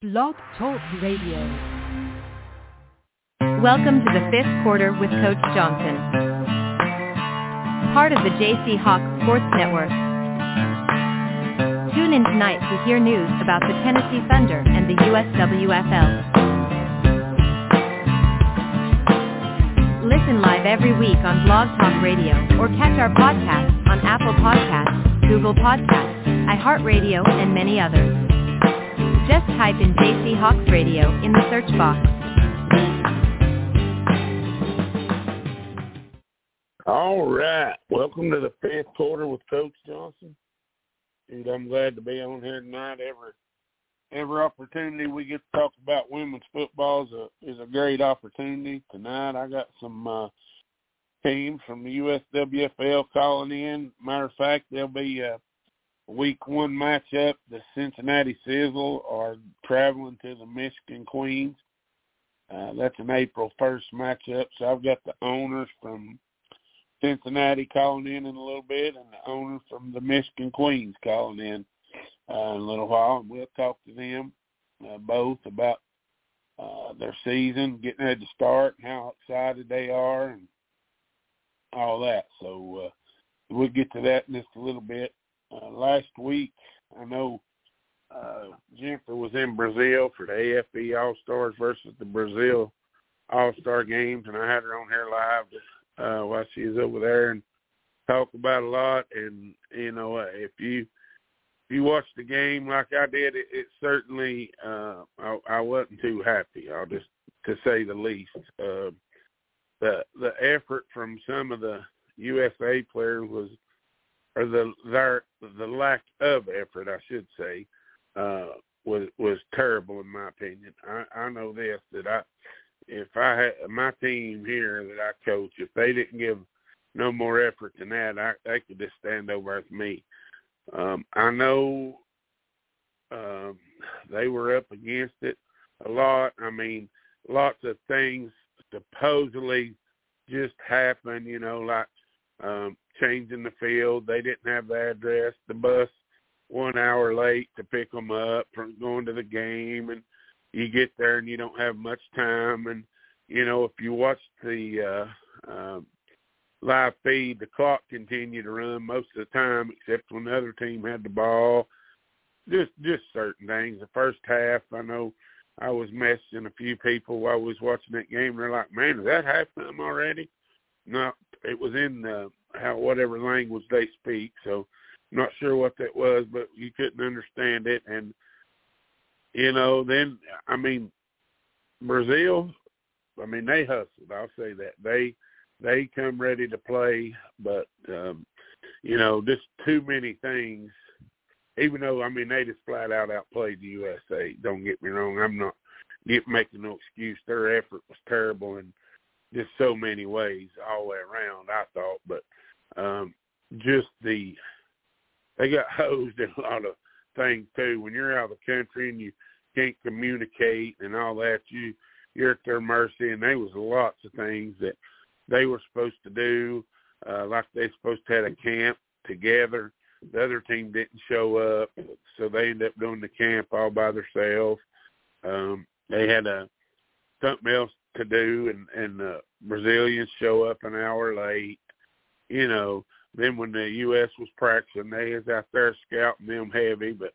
Blog Talk Radio. Welcome to the fifth quarter with Coach Johnson, part of the JC Hawk Sports Network. Tune in tonight to hear news about the Tennessee Thunder and the USWFL. Listen live every week on Blog Talk Radio or catch our podcasts on Apple Podcasts, Google Podcasts, iHeartRadio, and many others. Just type in JC Hawks Radio in the search box. All right. Welcome to the fifth quarter with Coach Johnson. Dude, I'm glad to be on here tonight. Every opportunity we get to talk about women's football is a great opportunity. Tonight I got some teams from the USWFL calling in. Matter of fact, there'll be a Week 1 matchup. The Cincinnati Sizzle are traveling to the Michigan Queens. That's an April 1st matchup. So I've got the owners from Cincinnati calling in a little bit and the owner from the Michigan Queens calling in a little while. And we'll talk to them both about their season, getting ready to start, and how excited they are and all that. So we'll get to that in just a little bit. Last week, I know Jennifer was in Brazil for the AFB All-Stars versus the Brazil All-Star games, and I had her on here live while she was over there and talk about a lot. And, you know, if you watch the game like I did, it certainly I wasn't too happy, to say the least. The effort from some of the USA players or the lack of effort, I should say, was terrible in my opinion. I know this, that if I had my team here that I coach, if they didn't give no more effort than that, they could just stand over with me. I know they were up against it a lot. I mean, lots of things supposedly just happened, you know, like changing the field. They didn't have the address. The bus 1 hour late to pick them up from going to the game, and you get there and you don't have much time. And, you know, if you watch the live feed, the clock continued to run most of the time, except when the other team had the ball. Just certain things. The first half, I know I was messaging a few people while I was watching that game. They're like, man, is that halftime already? No, it was in whatever language they speak, so I'm not sure what that was, but you couldn't understand it. And, you know, then, I mean, Brazil, I mean, they hustled. I'll say that. They come ready to play, but, you know, just too many things, even though, I mean, they just flat out outplayed the USA. Don't get me wrong. I'm not making no excuse. Their effort was terrible in just so many ways all the way around, I thought. But they got hosed in a lot of things, too. When you're out of the country and you can't communicate and all that, you're at their mercy. And there was lots of things that they were supposed to do, like they supposed to have a camp together. The other team didn't show up, so they ended up doing the camp all by themselves. They had something else to do, and the Brazilians show up an hour late. You know, then when the U.S. was practicing, they was out there scouting them heavy, but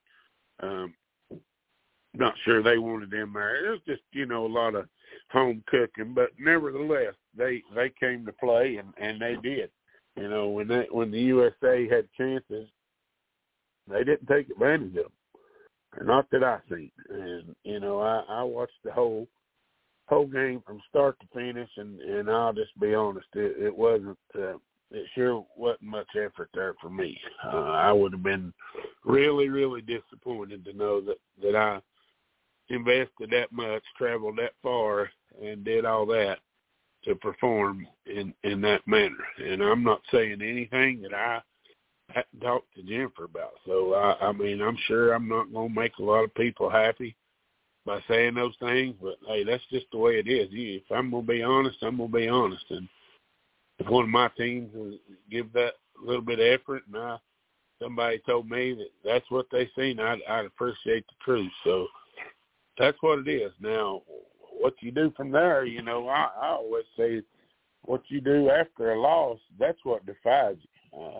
not sure they wanted them there. It was just, you know, a lot of home cooking, but nevertheless, they came to play, and they did. You know, when the USA had chances, they didn't take advantage of them. Not that I seen. And, you know, I watched the whole game from start to finish, and I'll just be honest, it wasn't it sure wasn't much effort there for me. I would have been really, really disappointed to know that I invested that much, traveled that far, and did all that to perform in that manner. And I'm not saying anything that I hadn't talked to Jennifer about. So, I mean, I'm sure I'm not going to make a lot of people happy by saying those things, but, hey, that's just the way it is. If I'm going to be honest, I'm going to be honest. And if one of my teams will give that little bit of effort and somebody told me that that's what they seen, I'd appreciate the truth. So that's what it is. Now, what you do from there, I always say what you do after a loss, that's what defines you.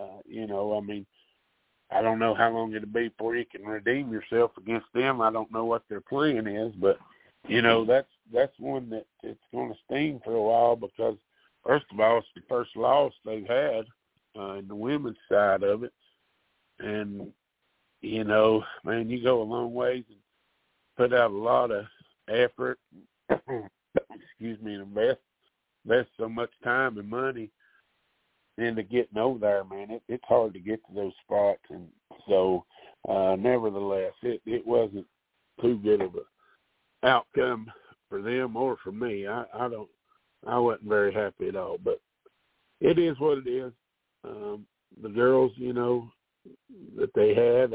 I don't know how long it'll be before you can redeem yourself against them. I don't know what their plan is, but, that's one that it's going to sting for a while because, first of all, it's the first loss they've had in the women's side of it. And, you go a long ways and put out a lot of effort, excuse me, and invest so much time and money into getting over there, man. It's hard to get to those spots. And so, nevertheless, it wasn't too good of a outcome for them or for me. I wasn't very happy at all, but it is what it is. The girls, that they had,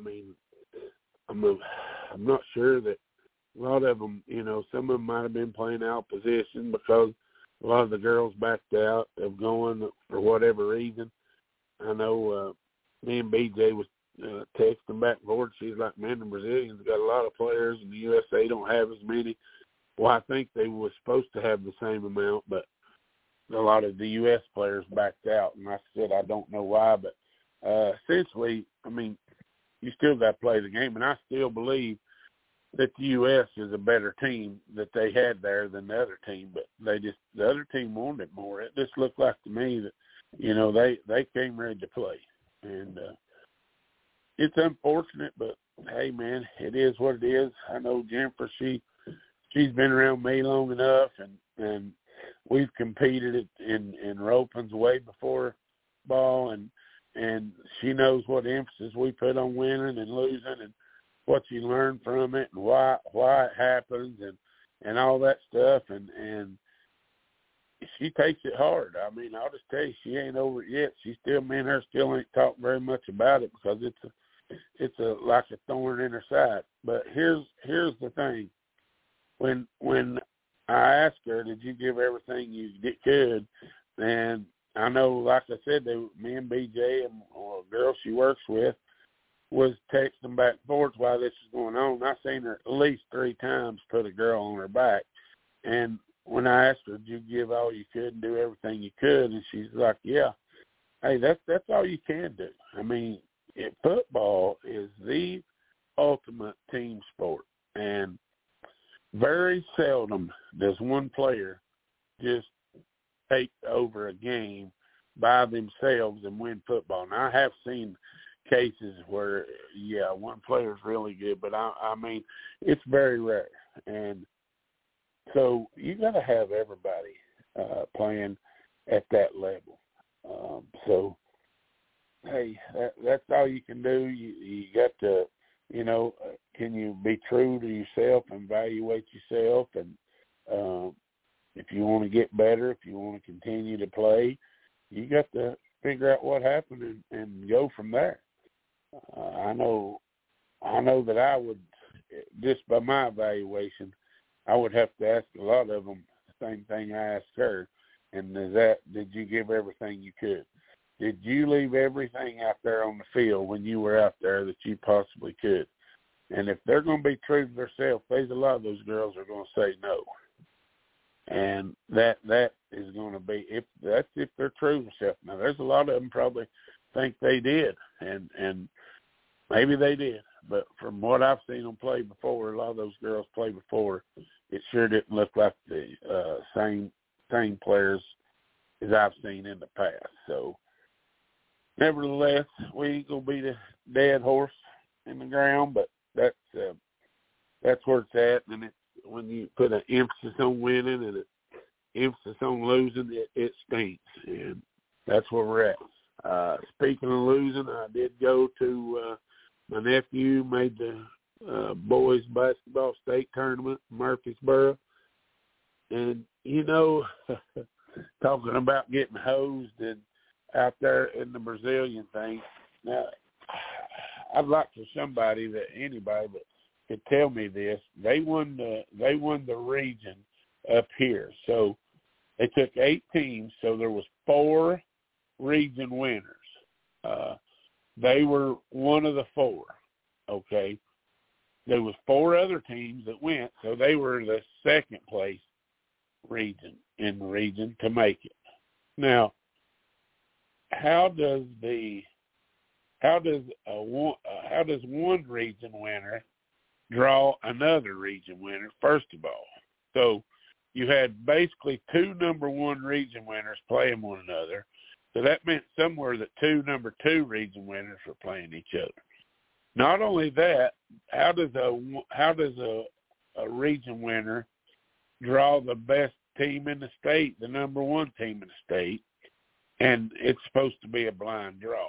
I'm not sure that a lot of them, some of them might have been playing out position because a lot of the girls backed out of going for whatever reason. I know me and BJ was texting back and forth. She's like, man, the Brazilians got a lot of players and the USA don't have as many. Well, I think they were supposed to have the same amount, but a lot of the U.S. players backed out. And I said, I don't know why, but essentially, you still got to play the game. And I still believe that the U.S. is a better team that they had there than the other team, but the other team wanted it more. It just looked like to me that, they came ready to play. And it's unfortunate, but, hey, man, it is what it is. I know Jennifer, she's been around me long enough, and we've competed in ropings way before ball, and she knows what emphasis we put on winning and losing and what you learn from it and why it happens and all that stuff. And she takes it hard. I'll just tell you, she ain't over it yet. Me and her still ain't talked very much about it because it's like a thorn in her side. But here's the thing. When I asked her, did you give everything you could? And I know, like I said, me and BJ and a girl she works with was texting back and forth while this was going on. I seen her at least 3 times put a girl on her back. And when I asked her, did you give all you could and do everything you could? And she's like, yeah. Hey, that's all you can do. Football is the ultimate team sport. And very seldom does one player just take over a game by themselves and win football. Now, I have seen cases where, one player is really good, but it's very rare. And so you got to have everybody playing at that level. So, hey, that's all you can do. You got to, can you be true to yourself and evaluate yourself? And if you want to get better, if you want to continue to play, you got to figure out what happened and go from there. I know that I would, just by my evaluation, I would have to ask a lot of them the same thing I asked her, and did you give everything you could? Did you leave everything out there on the field when you were out there that you possibly could? And if they're going to be true to themselves, there's a lot of those girls are going to say no. And that is going to be, if they're true to themselves. Now, there's a lot of them probably think they did, and maybe they did. But from what I've seen them play before, a lot of those girls play before, it sure didn't look like the same players as I've seen in the past. So, nevertheless, we ain't going to be the dead horse in the ground, but that's where it's at. And it's when you put an emphasis on winning and an emphasis on losing, it stinks. And that's where we're at. Speaking of losing, I did go to my nephew made the boys basketball state tournament in Murfreesboro. And, talking about getting hosed and out there in the Brazilian thing. Now, I'd like for anybody that could tell me this. They won the region up here. So they took 8 teams. So there was 4 region winners. They were one of the 4. Okay. there was 4 other teams that went, so they were the second place region in the region to make it. Now, how does one region winner draw another region winner, first of all? So you had basically 2 number 1 region winners playing one another. So that meant somewhere that 2 number 2 region winners were playing each other. Not only that, how does a region winner draw the best team in the state, the number 1 team in the state, and it's supposed to be a blind draw?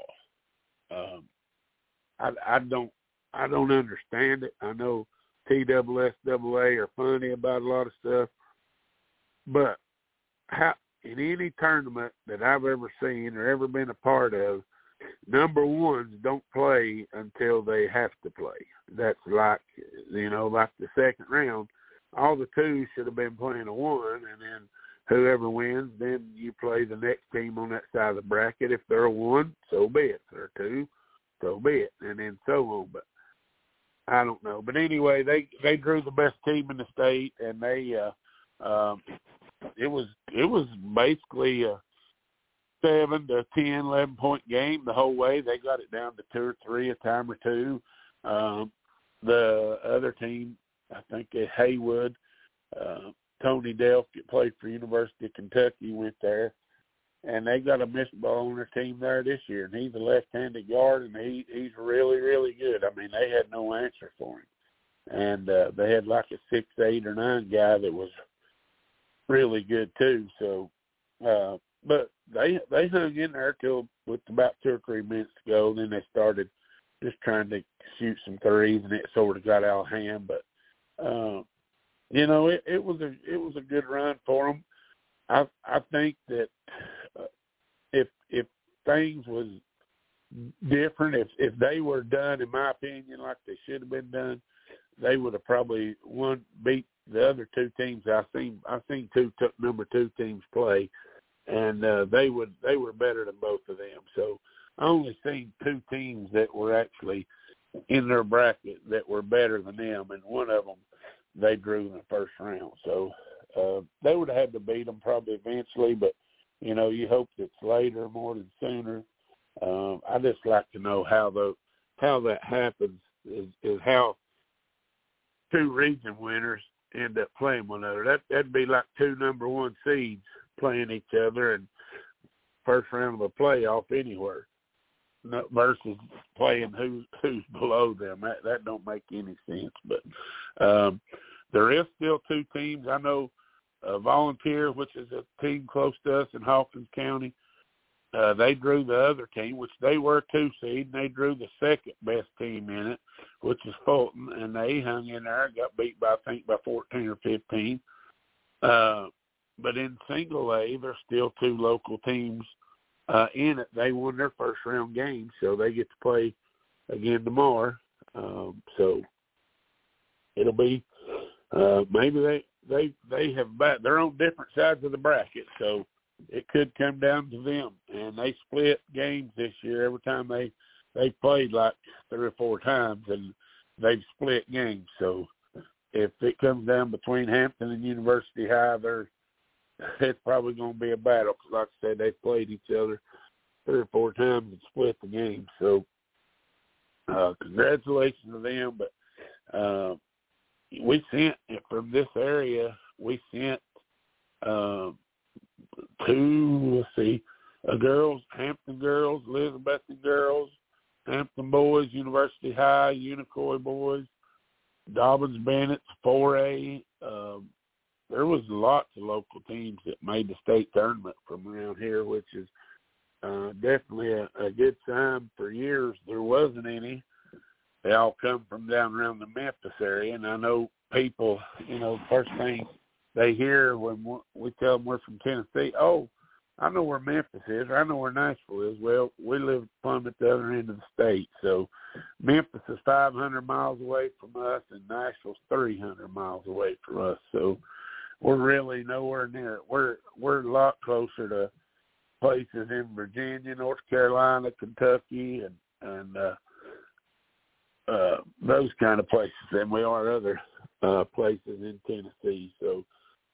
I don't understand it. I know TSSAA are funny about a lot of stuff, but how in any tournament that I've ever seen or ever been a part of, number 1s don't play until they have to play. That's like the second round. All the 2s should have been playing a 1, and then whoever wins, then you play the next team on that side of the bracket. If they're a 1, so be it. If they're a 2, so be it, and then so on. But I don't know. But anyway, they drew the best team in the state, and they it was basically a 7 to 10, 11-point game the whole way. They got it down to 2 or 3 a time or 2. The other team, I think at Haywood, Tony Delk played for University of Kentucky, went there, and they got a missed ball on their team there this year, and he's a left-handed guard, and he's really, really good. I mean, they had no answer for him. And they had like a 6, 8, or 9 guy that was really good too. So, but they hung in there till with about 2 or 3 minutes to go. Then they started just trying to shoot some threes, and it sort of got out of hand. But it was a good run for them. I think that if things was different, if they were done, in my opinion, like they should have been done, they would have probably beat the other 2 teams. I've seen 2 number 2 teams play, and they were better than both of them. So I only seen 2 teams that were actually in their bracket that were better than them, and one of them they drew in the first round. So they would have had to beat them probably eventually, but you hope it's later more than sooner. I just like to know how that happens. Is how 2 region winners end up playing one another. That'd be like 2 number 1 seeds playing each other in first round of a playoff anywhere, versus playing who's below them. That don't make any sense. But there is still 2 teams. I know Volunteer, which is a team close to us in Hawkins County, they drew the other team, which they were a 2 seed, and they drew the second best team in it, which is Fulton, and they hung in there and got beat by 14 or 15. But in single A, there's still 2 local teams in it. They won their first round game, so they get to play again tomorrow. So it'll be maybe they have they're on different sides of the bracket, so it could come down to them. And they split games this year. Every time they played like 3 or 4 times, and they've split games. So if it comes down between Hampton and University High, it's probably going to be a battle. Because like I said, they played each other 3 or 4 times and split the game. So congratulations to them. But we sent, from this area, we sent 2, girls, Hampton girls, Elizabethton girls, Hampton boys, University High, Unicoi boys, Dobbins Bennett's 4A. There was lots of local teams that made the state tournament from around here, which is definitely a good sign. For years, there wasn't any. They all come from down around the Memphis area, and I know people, the first thing they hear when we tell them we're from Tennessee, oh, I know where Memphis is, or I know where Nashville is. Well, we live plumb at the other end of the state. So Memphis is 500 miles away from us, and Nashville's 300 miles away from us. So we're really nowhere near it. We're a lot closer to places in Virginia, North Carolina, Kentucky, and those kind of places than we are other places in Tennessee. So,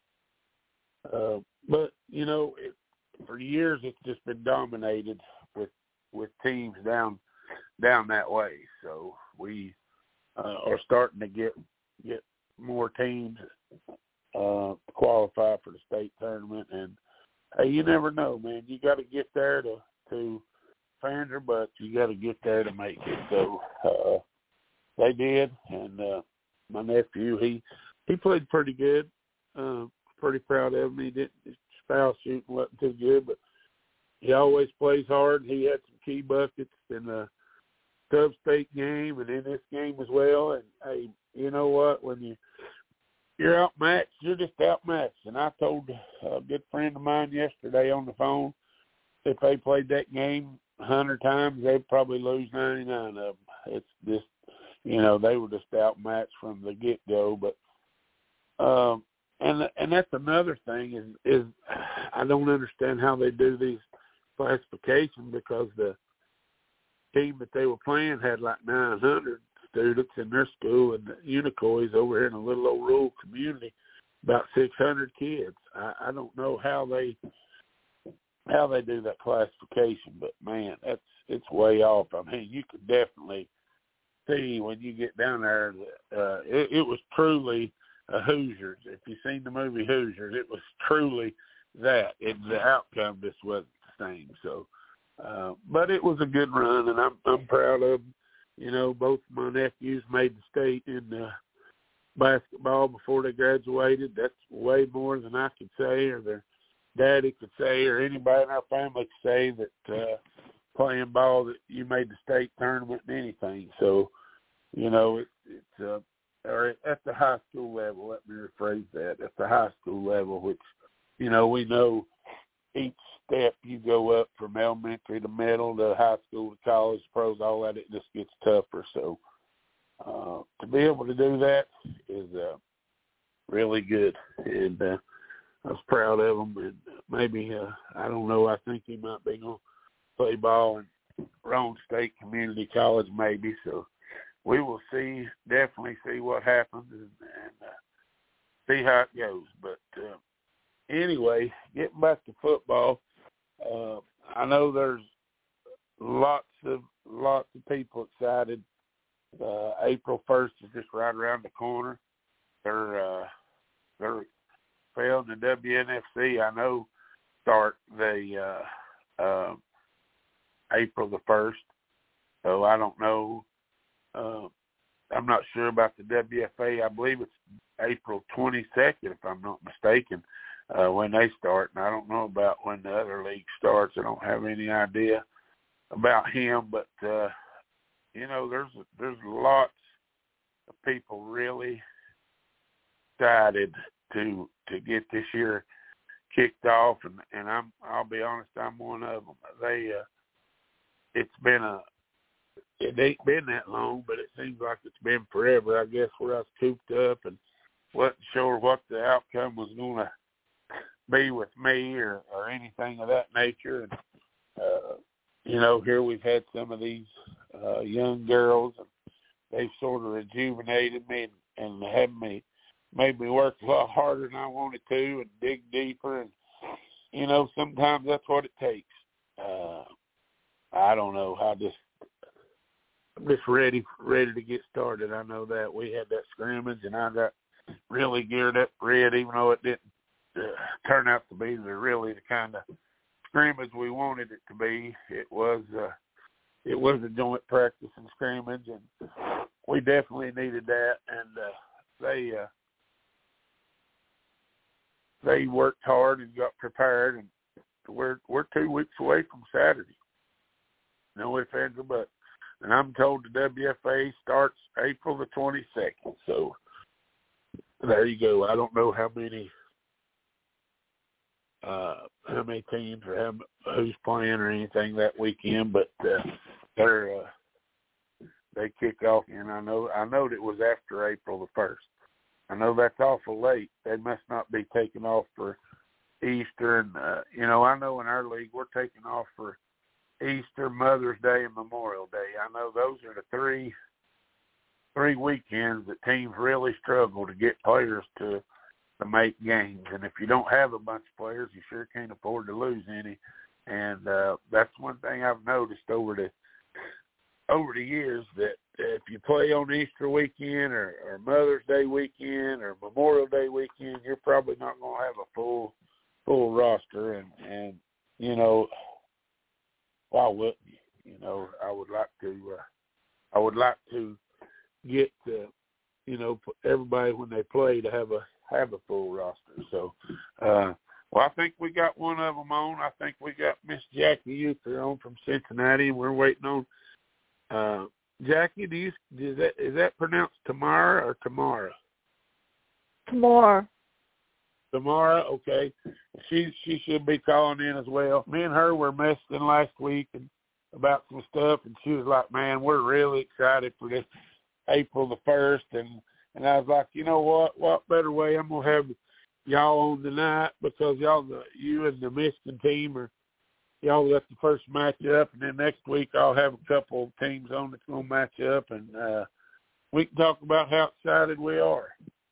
but for years it's just been dominated with teams down that way. So we are starting to get more teams qualify for the state tournament, and hey, you never know, man. You got to get there to Fander, but you got to get there to make it. So they did, and my nephew, he played pretty good. Pretty proud of him. His foul shooting wasn't too good, but he always plays hard. He had some key buckets in the Dub State game and in this game as well. And hey, you know what? When you're outmatched, you're just outmatched. And I told a good friend of mine yesterday on the phone, if they played that game 100 times, they'd probably lose 99 of them. It's just, they were just outmatched from the get-go. But and that's another thing is I don't understand how they do these classifications, because the team that they were playing had like 900 students in their school, and the Unicoi over here in a little old rural community, about 600 kids. I don't know how they do that classification, but man, it's way off. I mean, you could definitely see when you get down there that it was truly a Hoosiers. If you've seen the movie Hoosiers, it was truly that. The outcome just wasn't the same. So, but it was a good run, and I'm proud of them. Both of my nephews made the state in basketball before they graduated. That's way more than I could say, or their daddy could say, or anybody in our family could say that playing ball that you made the state tournament and anything. So, it's or at the high school level, let me rephrase that, at the high school level, which, we know each step you go up from elementary to middle to high school to college, pros, all that, it just gets tougher. So to be able to do that is really good. And I was proud of him. And maybe, I don't know, I think he might be going to play ball in Roane State Community College maybe. So we will definitely see what happens and see how it goes. But anyway, getting back to football, I know there's lots of people excited. April 1st is just right around the corner. They're failing the WNFC. I know start the April the 1st. So I don't know. I'm not sure about the WFA. I believe it's April 22nd, if I'm not mistaken, when they start. And I don't know about when the other league starts. I don't have any idea about him. But, there's lots of people really excited to get this year kicked off. And I'll be honest, I'm one of them. It ain't been that long, but it seems like it's been forever. I guess where I was cooped up and wasn't sure what the outcome was going to be with me or anything of that nature. And, here we've had some of these young girls, and they've sort of rejuvenated me and made me work a lot harder than I wanted to and dig deeper. And, sometimes that's what it takes. I don't know. I'm just ready to get started. I know that we had that scrimmage, and I got really geared up for it, even though it didn't turn out to be the kind of scrimmage we wanted it to be. It was a joint practice and scrimmage, and we definitely needed that. And they worked hard and got prepared, and we're 2 weeks away from Saturday. No ifs, ands, or buts. And I'm told the WFA starts April the 22nd. So there you go. I don't know how many teams or who's playing or anything that weekend, but they kick off, and I know that it was after April the 1st. I know that's awful late. They must not be taking off for Easter, and I know in our league we're taking off for Easter, Mother's Day, and Memorial Day. I know those are the three 3 weekends that teams really struggle to get players to make games. And if you don't have a bunch of players, you sure can't afford to lose any. And that's one thing I've noticed over the years, that if you play on Easter weekend or Mother's Day weekend or Memorial Day weekend, you're probably not going to have a full roster. And you know, why wouldn't you? You know, I would like to get you know, everybody when they play to have a full roster. So, well, I think we got one of them on. I think we got Miss Jackie Uther on from Cincinnati. We're waiting on Jackie. Is that pronounced Tamara or Tamara? Tamara. Tamara, okay. She should be calling in as well. Me and her were messaging last week about some stuff, and she was like, "Man, we're really excited for this April the 1st." And I was like, you know what better way? I'm gonna have y'all on tonight because you and the Michigan team y'all got the first match up, and then next week I'll have a couple of teams on that's gonna match up, and we can talk about how excited we are.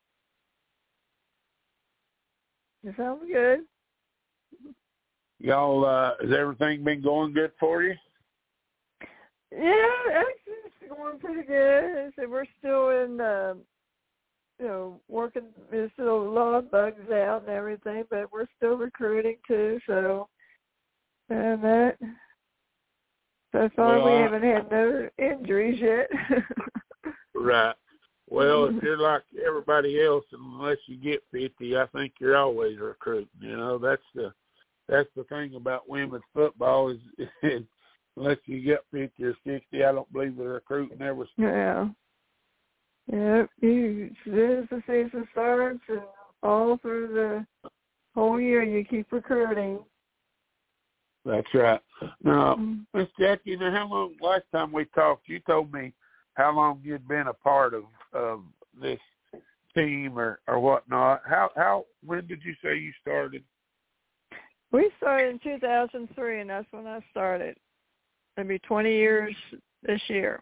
It sounds good. Y'all, has everything been going good for you? Yeah, actually it's going pretty good. So we're still in, working. There's still a lot of bugs out and everything, but we're still recruiting too. So, and that. So far, we haven't had no injuries yet. Right. Well, if you're like everybody else, unless you get 50, I think you're always recruiting. You know, that's the thing about women's football is unless you get 50 or 60, I don't believe the recruiting ever starts. Yeah. Yeah. As soon as the season starts and all through the whole year, you keep recruiting. That's right. Now, Miss Jackie, how long? Last time we talked, you told me how long you'd been a part of this team or whatnot. When did you say you started? We started in 2003, and that's when I started. It'll be 20 years this year.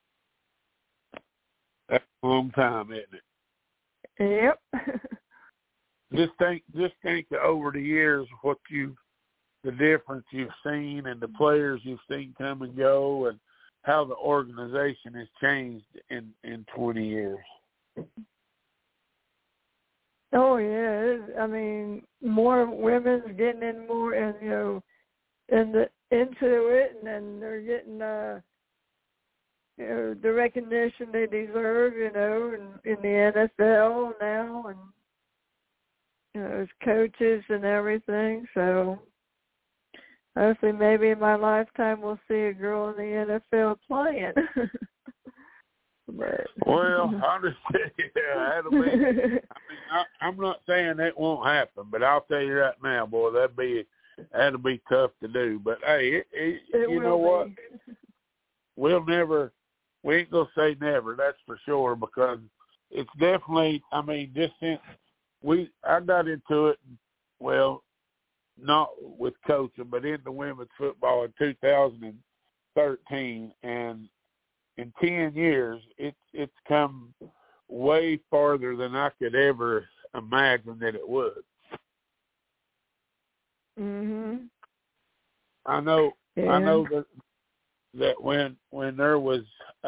That's a long time, isn't it? Yep. Just think that over the years the difference you've seen and the players you've seen come and go and how the organization has changed in 20 years. Oh, yeah. I mean, more women's getting in more and, into it, and then they're getting, the recognition they deserve, in the NFL now and, as coaches and everything. So, hopefully maybe in my lifetime we'll see a girl in the NFL playing. Well, honestly, that'll be. I mean, I'm not saying that won't happen, but I'll tell you right now, boy, that'll be tough to do. But hey, you know what? We ain't gonna say never. That's for sure, because it's definitely. I mean, just since I got into it, well, not with coaching, but into women's football in 2013, and in 10 years, it's come way farther than I could ever imagine that it would. Mhm. I know. Yeah. I know that when there was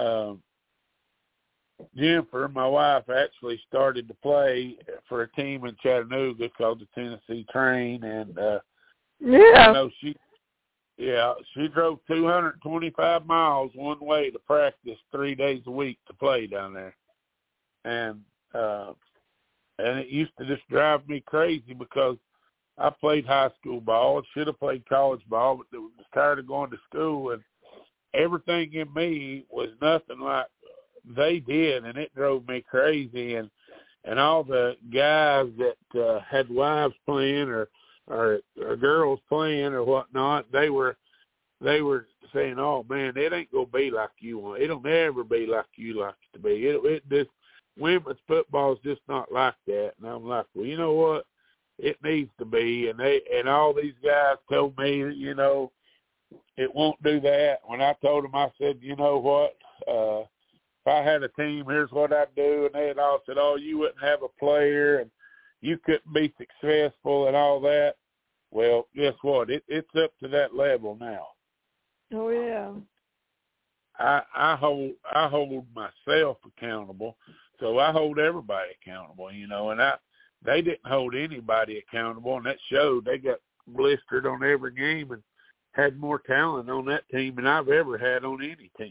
Jennifer, my wife, actually started to play for a team in Chattanooga called the Tennessee Train, and I know she drove 225 miles one way to practice 3 days a week to play down there, and it used to just drive me crazy because I played high school ball, should have played college ball, but was tired of going to school, and everything in me was nothing like they did, and it drove me crazy. And all the guys that had wives playing or girls playing or whatnot, they were saying, "Oh man, it ain't gonna be like you want. It'll never be like you like it to be. It just women's football is just not like that." And I'm like, well, you know what? It needs to be. And all these guys told me, it won't do that. When I told them, I said, you know what? I had a team, here's what I'd do, and they had all said, oh, you wouldn't have a player and you couldn't be successful and all that. Well, guess what? It's up to that level now. Oh yeah. I hold myself accountable, so I hold everybody accountable, and they didn't hold anybody accountable, and that showed. They got blistered on every game and had more talent on that team than I've ever had on any team.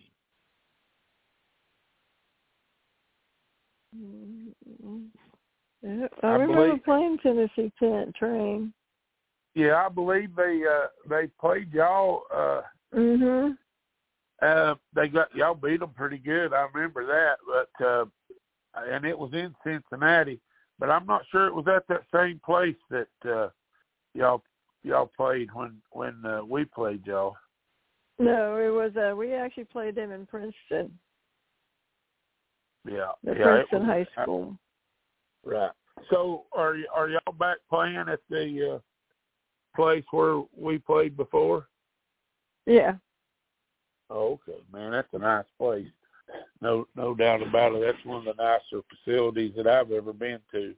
Yeah, I remember playing Tennessee Train. Yeah, I believe they played y'all. They got y'all beat them pretty good. I remember that, but and it was in Cincinnati. But I'm not sure it was at that same place that y'all played when we played y'all. No, it was. We actually played them in Princeton. Yeah, Princeton High School. Right. So are y'all back playing at the place where we played before? Yeah. Oh, okay, man, that's a nice place. No doubt about it. That's one of the nicer facilities that I've ever been to.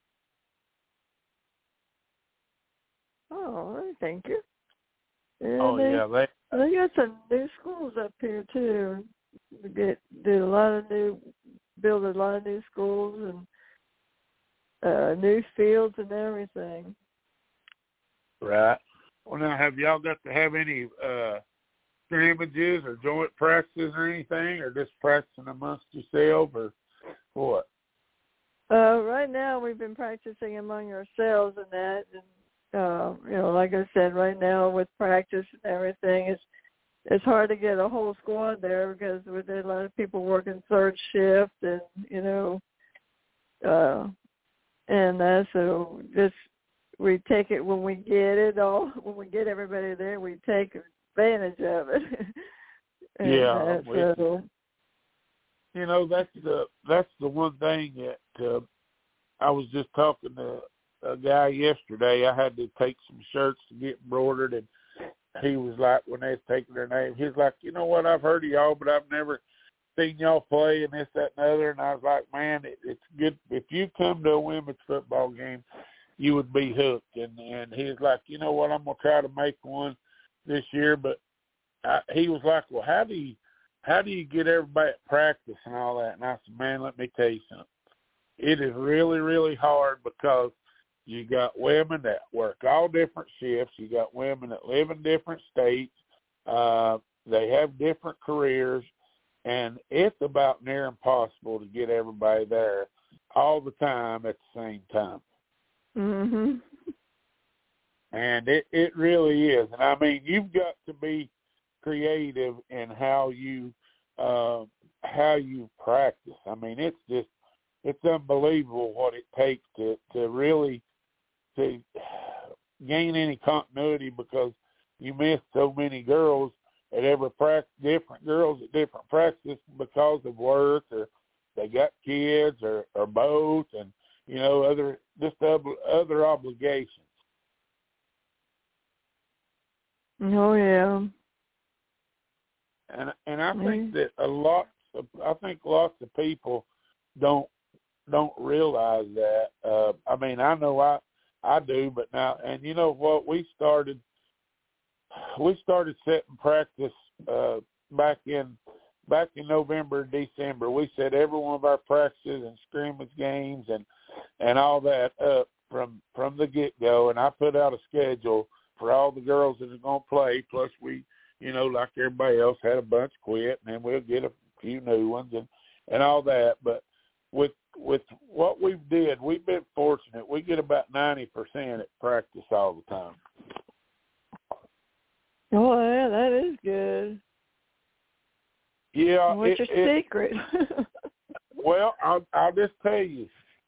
Oh, thank you. And they got some new schools up here too. Build a lot of new schools and new fields and everything. Right. Well, now, have y'all got to have any scrimmages or joint practices or anything, or just practicing amongst yourself, or what? Right now, we've been practicing among ourselves and that, and like I said, right now with practice and everything, it's hard to get a whole squad there because there's a lot of people working third shift, and so just we take it when we get it all. When we get everybody there, we take advantage of it. That's the one thing that I was just talking to a guy yesterday. I had to take some shirts to get embroidered, and he was like, when they was taking their name, he was like, you know what, I've heard of y'all, but I've never seen y'all play and this, that, and the other. And I was like, man, it's good. If you come to a women's football game, you would be hooked. And he was like, you know what, I'm going to try to make one this year. But he was like, well, how do you get everybody at practice and all that? And I said, man, let me tell you something. It is really, really hard because you got women that work all different shifts. You got women that live in different states. They have different careers. And it's about near impossible to get everybody there all the time at the same time. Mm-hmm. And it really is. And, I mean, you've got to be creative in how you practice. I mean, it's unbelievable what it takes to really to gain any continuity, because you miss so many girls at every practice, different girls at different practices because of work, or they got kids, or both, and other obligations. Oh yeah. And I think that lots of people don't realize that. I mean, I know I do, but now, and you know what, we started setting practice back in November, December. We set every one of our practices and scrimmage games and all that up from the get-go, and I put out a schedule for all the girls that are going to play, plus we, like everybody else, had a bunch quit, and then we'll get a few new ones and all that. But with what we've been fortunate. We get about 90% at practice all the time. Oh, yeah, that is good. Yeah. What's your secret? Well, I'll just tell you.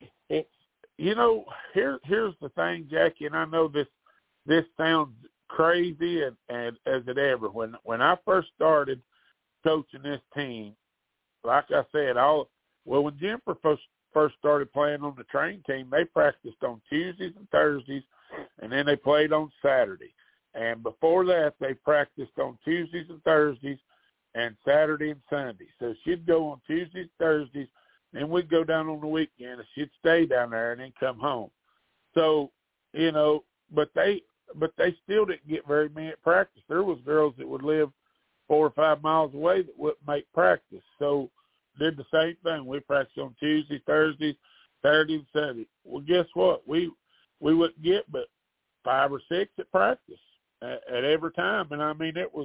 Here's the thing, Jackie, and I know this sounds crazy and as it ever. When I first started coaching this team, like I said, when Jennifer first started playing on the train team, they practiced on Tuesdays and Thursdays, and then they played on Saturday. And before that, they practiced on Tuesdays and Thursdays, and Saturday and Sunday. So she'd go on Tuesdays, Thursdays, and we'd go down on the weekend, and she'd stay down there and then come home. So, but they still didn't get very many at practice. There was girls that would live 4 or 5 miles away that wouldn't make practice. So did the same thing. We practiced on Tuesdays, Thursdays, Saturday, and Sunday. Well, guess what? We wouldn't get but 5 or 6 at practice at every time. And, I mean, it was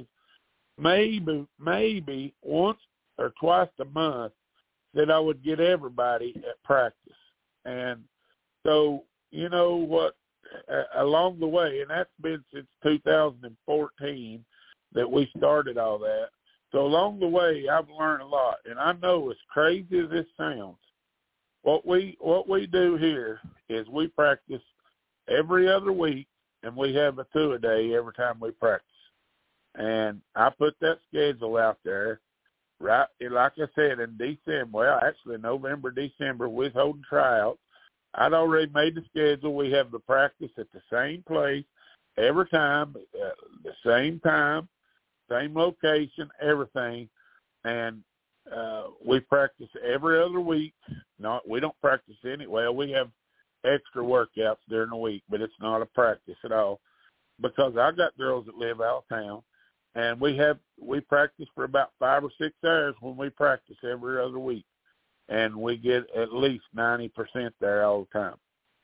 maybe once or twice a month that I would get everybody at practice. And so, you know what, along the way, and that's been since 2014 that we started all that. So along the way, I've learned a lot. And I know, as crazy as this sounds, what we do here is we practice every other week, and we have a two-a-day every time we practice. And I put that schedule out there, right, like I said, in December. Well, actually, November, December, we was holding tryouts. I'd already made the schedule. We have the practice at the same place every time, the same time, same location, everything. And we practice every other week. We don't practice anyway. We have extra workouts during the week, but it's not a practice at all, because I got girls that live out of town, and we practice for about 5 or 6 hours when we practice every other week, and we get at least 90% there all the time.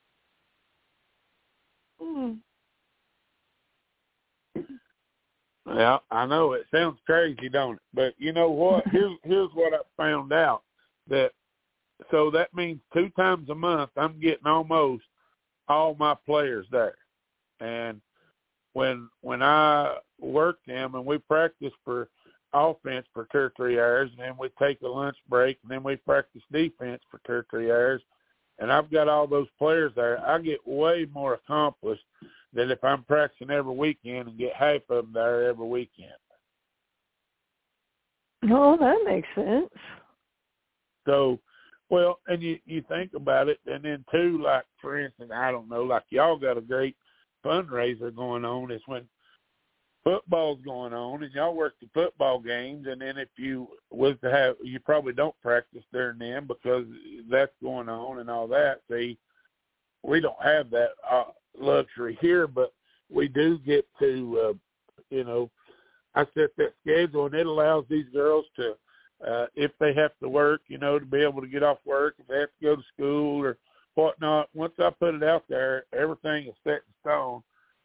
Mm. Yeah, I know it sounds crazy, don't it? But you know what? Here's what I found out. So that means 2 times a month I'm getting almost all my players there. And when I work them and we practice for offense for 2 or 3 hours, and then we take a lunch break, and then we practice defense for 2 or 3 hours, and I've got all those players there, I get way more accomplished than if I'm practicing every weekend and get half of them there every weekend. Oh, that makes sense. So, well, and you think about it, and then too, like, for instance, I don't know, like y'all got a great fundraiser going on. Is when football's going on, and y'all work the football games, and then if you was to have, you probably don't practice during them because that's going on and all that. See, we don't have that luxury here, but we do get to, I set that schedule, and it allows these girls to, if they have to work, to be able to get off work, if they have to go to school or whatnot. Once I put it out there, everything is set in stone.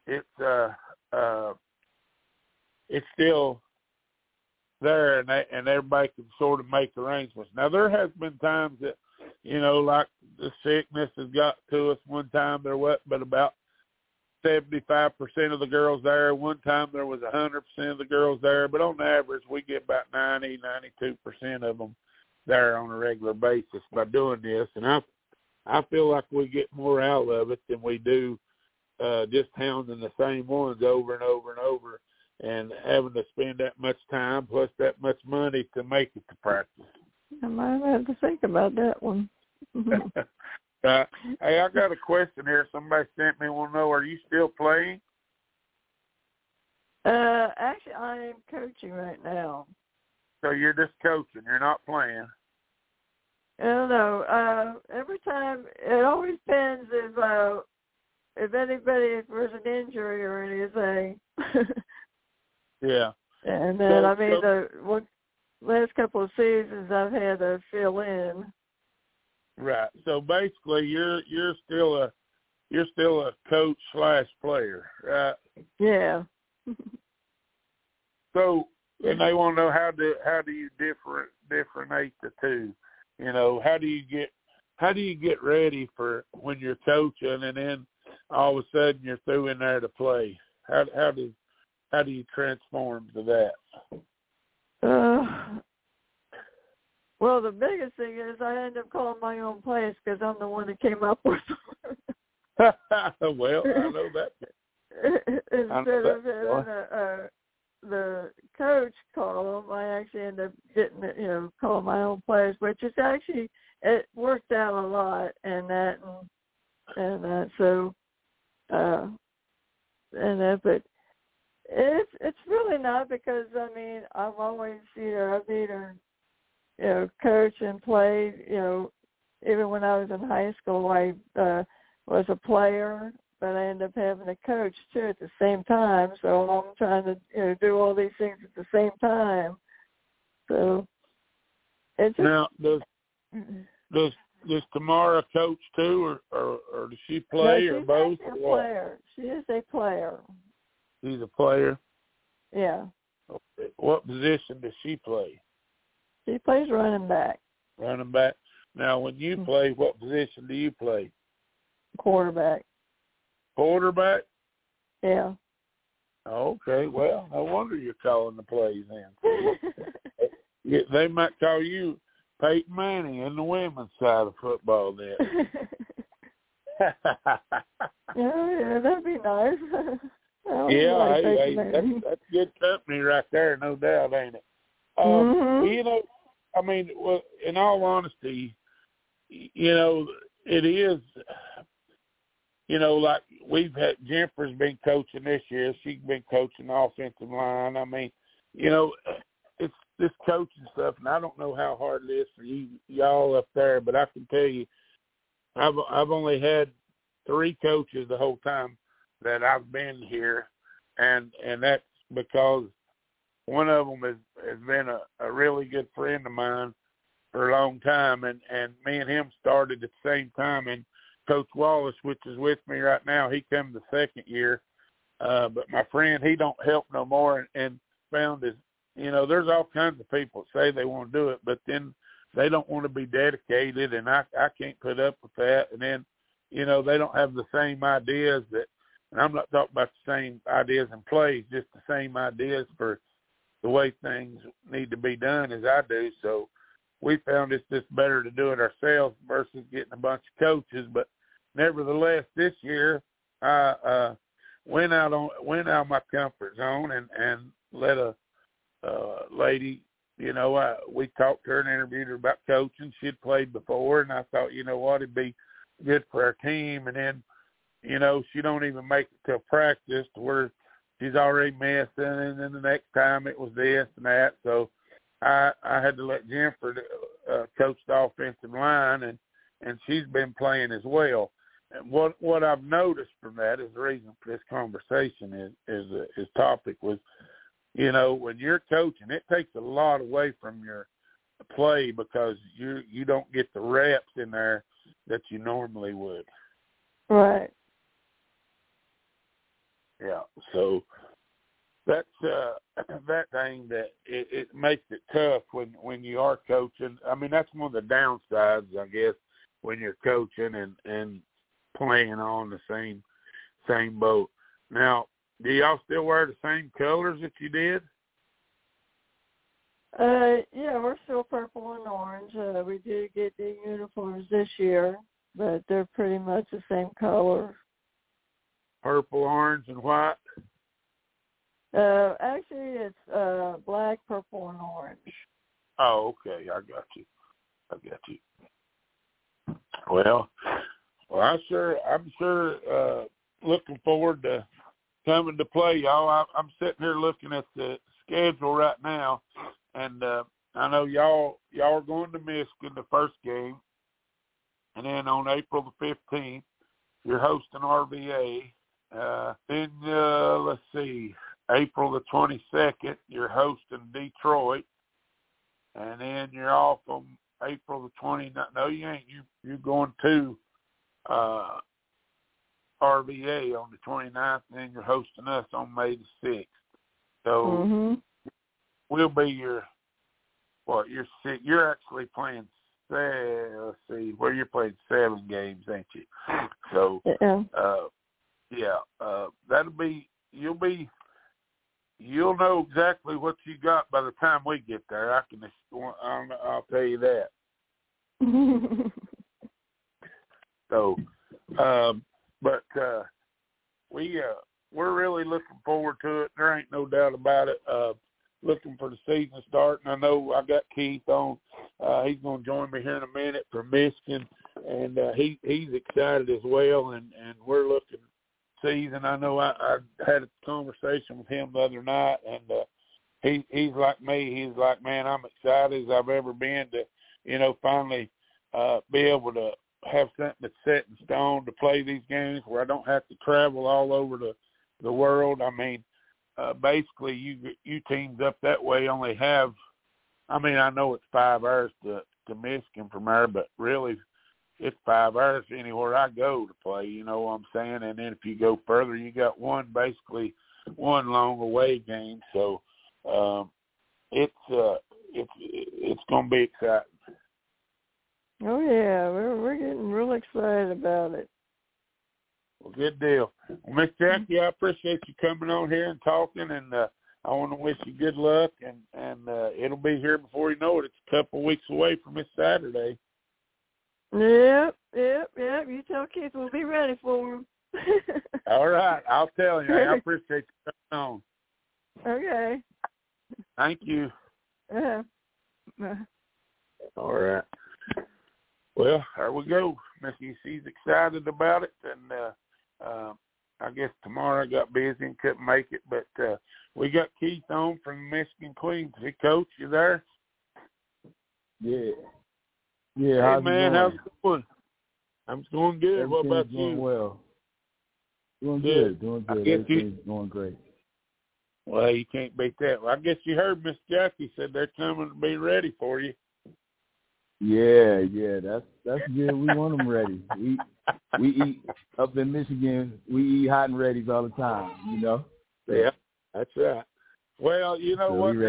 It's still there, and everybody can sort of make arrangements. Now, there has been times that, like the sickness has got to us. One time there wasn't but about 75% of the girls there. One time there was 100% of the girls there. But on average, we get about 90, 92% of them there on a regular basis by doing this. And I feel like we get more out of it than we do just hounding the same ones over and over and over and having to spend that much time plus that much money to make it to practice. I might have to think about that one. Hey, I got a question here. Somebody sent me, want to know, are you still playing? Actually, I am coaching right now. So you're just coaching. You're not playing. I don't know. Every time, it always depends if there's an injury or anything. Yeah. And then, the last couple of seasons I've had to fill in. Right. So basically, you're still a coach / player, right? Yeah. So, and they want to know how do you differentiate the two? How do you get ready for when you're coaching and then all of a sudden you're through in there to play? How do you transform to that? Well, the biggest thing is I end up calling my own plays because I'm the one that came up with them. Well, I know that. Instead of having the coach call them, I actually end up getting, calling my own plays, which is actually, it worked out a lot but It's really not, because I mean I've always I've either coached and played. Even when I was in high school, I was a player, but I ended up having a coach too at the same time. So I'm trying to do all these things at the same time. So it's just, now does Tamara coach too, or does she play, no, or both? She's a player. She is a player. She's a player. Yeah. Okay. What position does she play? She plays running back. Running back. Now, when you play, what position do you play? Quarterback. Quarterback? Yeah. Okay. Well, no wonder you're calling the plays then. They might call you Peyton Manning in the women's side of football then. Yeah, that'd be nice. That's good company right there, no doubt, ain't it? I mean, well, in all honesty, it is, like we've had, Jennifer's been coaching this year. She's been coaching the offensive line. I mean, it's this coaching stuff, and I don't know how hard it is for y'all up there, but I can tell you, I've only had 3 coaches the whole time that I've been here, and that's because one of them has been a really good friend of mine for a long time, and me and him started at the same time. And Coach Wallace, which is with me right now, he come the second year, but my friend, he don't help no more, and found his, there's all kinds of people that say they want to do it, but then they don't want to be dedicated, and I can't put up with that. And then, they don't have the same ideas and I'm not talking about the same ideas and plays, just the same ideas for the way things need to be done as I do. So we found it's just better to do it ourselves versus getting a bunch of coaches. But nevertheless, this year I went out of my comfort zone and let a lady, we talked to her and interviewed her about coaching. She'd played before, and I thought, it'd be good for our team. And then, she don't even make it to practice to where she's already missing, and then the next time it was this and that. So I had to let Jennifer coach the offensive line, and she's been playing as well. And what I've noticed from that is the reason for this conversation is topic was, when you're coaching, it takes a lot away from your play because you don't get the reps in there that you normally would. Right. Yeah. So that's that thing that it makes it tough when you are coaching. I mean, that's one of the downsides, I guess, when you're coaching and playing on the same boat. Now, do y'all still wear the same colors that you did? Yeah, we're still purple and orange. We did get the uniforms this year, but they're pretty much the same color. Purple, orange, and white? Actually, it's black, purple, and orange. Oh, okay. I got you. Well, I'm sure looking forward to coming to play, y'all. I'm sitting here looking at the schedule right now, and I know y'all are going to Michigan the first game, and then on April the 15th, you're hosting RVA. Then let's see, April the 22nd, you're hosting Detroit, and then you're off on April the 29th. No, you ain't. You're going to RVA on the 29th, and then you're hosting us on May the 6th. So we'll be you're actually playing, let's see, you're playing 7 games, ain't you? So, that'll be, you'll know exactly what you got by the time we get there. I'll tell you that. So, but we're really looking forward to it. There ain't no doubt about it. Looking for the season starting. I know I got Keith on. He's going to join me here in a minute from Michigan, and he's excited as well. And we're looking season. I know I had a conversation with him the other night, and he's like me. He's like, man, I'm excited as I've ever been to, finally be able to have something that's set in stone to play these games where I don't have to travel all over the world. I mean, basically you teams up that way only have, I know it's 5 hours to Michigan from there, but really it's 5 hours anywhere I go to play, you know what I'm saying? And then if you go further, you got one long away game. So it's going to be exciting. Oh yeah, we're getting real excited about it. Well, good deal. Well, Miss Jackie, I appreciate you coming on here and talking, and I want to wish you good luck, and it'll be here before you know it. It's a couple of weeks away from this Saturday. Yep. You tell Keith we'll be ready for him. All right, I'll tell you. I appreciate you coming on. Okay. Thank you. Yeah. All right. Well, there we go. Missy, she's excited about it, and I guess tomorrow I got busy and couldn't make it, but we got Keith on from Michigan Queens. Hey, Coach, you there? Yeah. Hey, man, how's it going? I'm going good. What about you? Well. Doing good. Everything's going great. Well, you can't beat that. Well, I guess you heard Miss Jackie said they're coming to be ready for you. Yeah, that's good. We want them ready. We eat up in Michigan. We eat hot and readies all the time. Yeah, that's right. Well, you know what?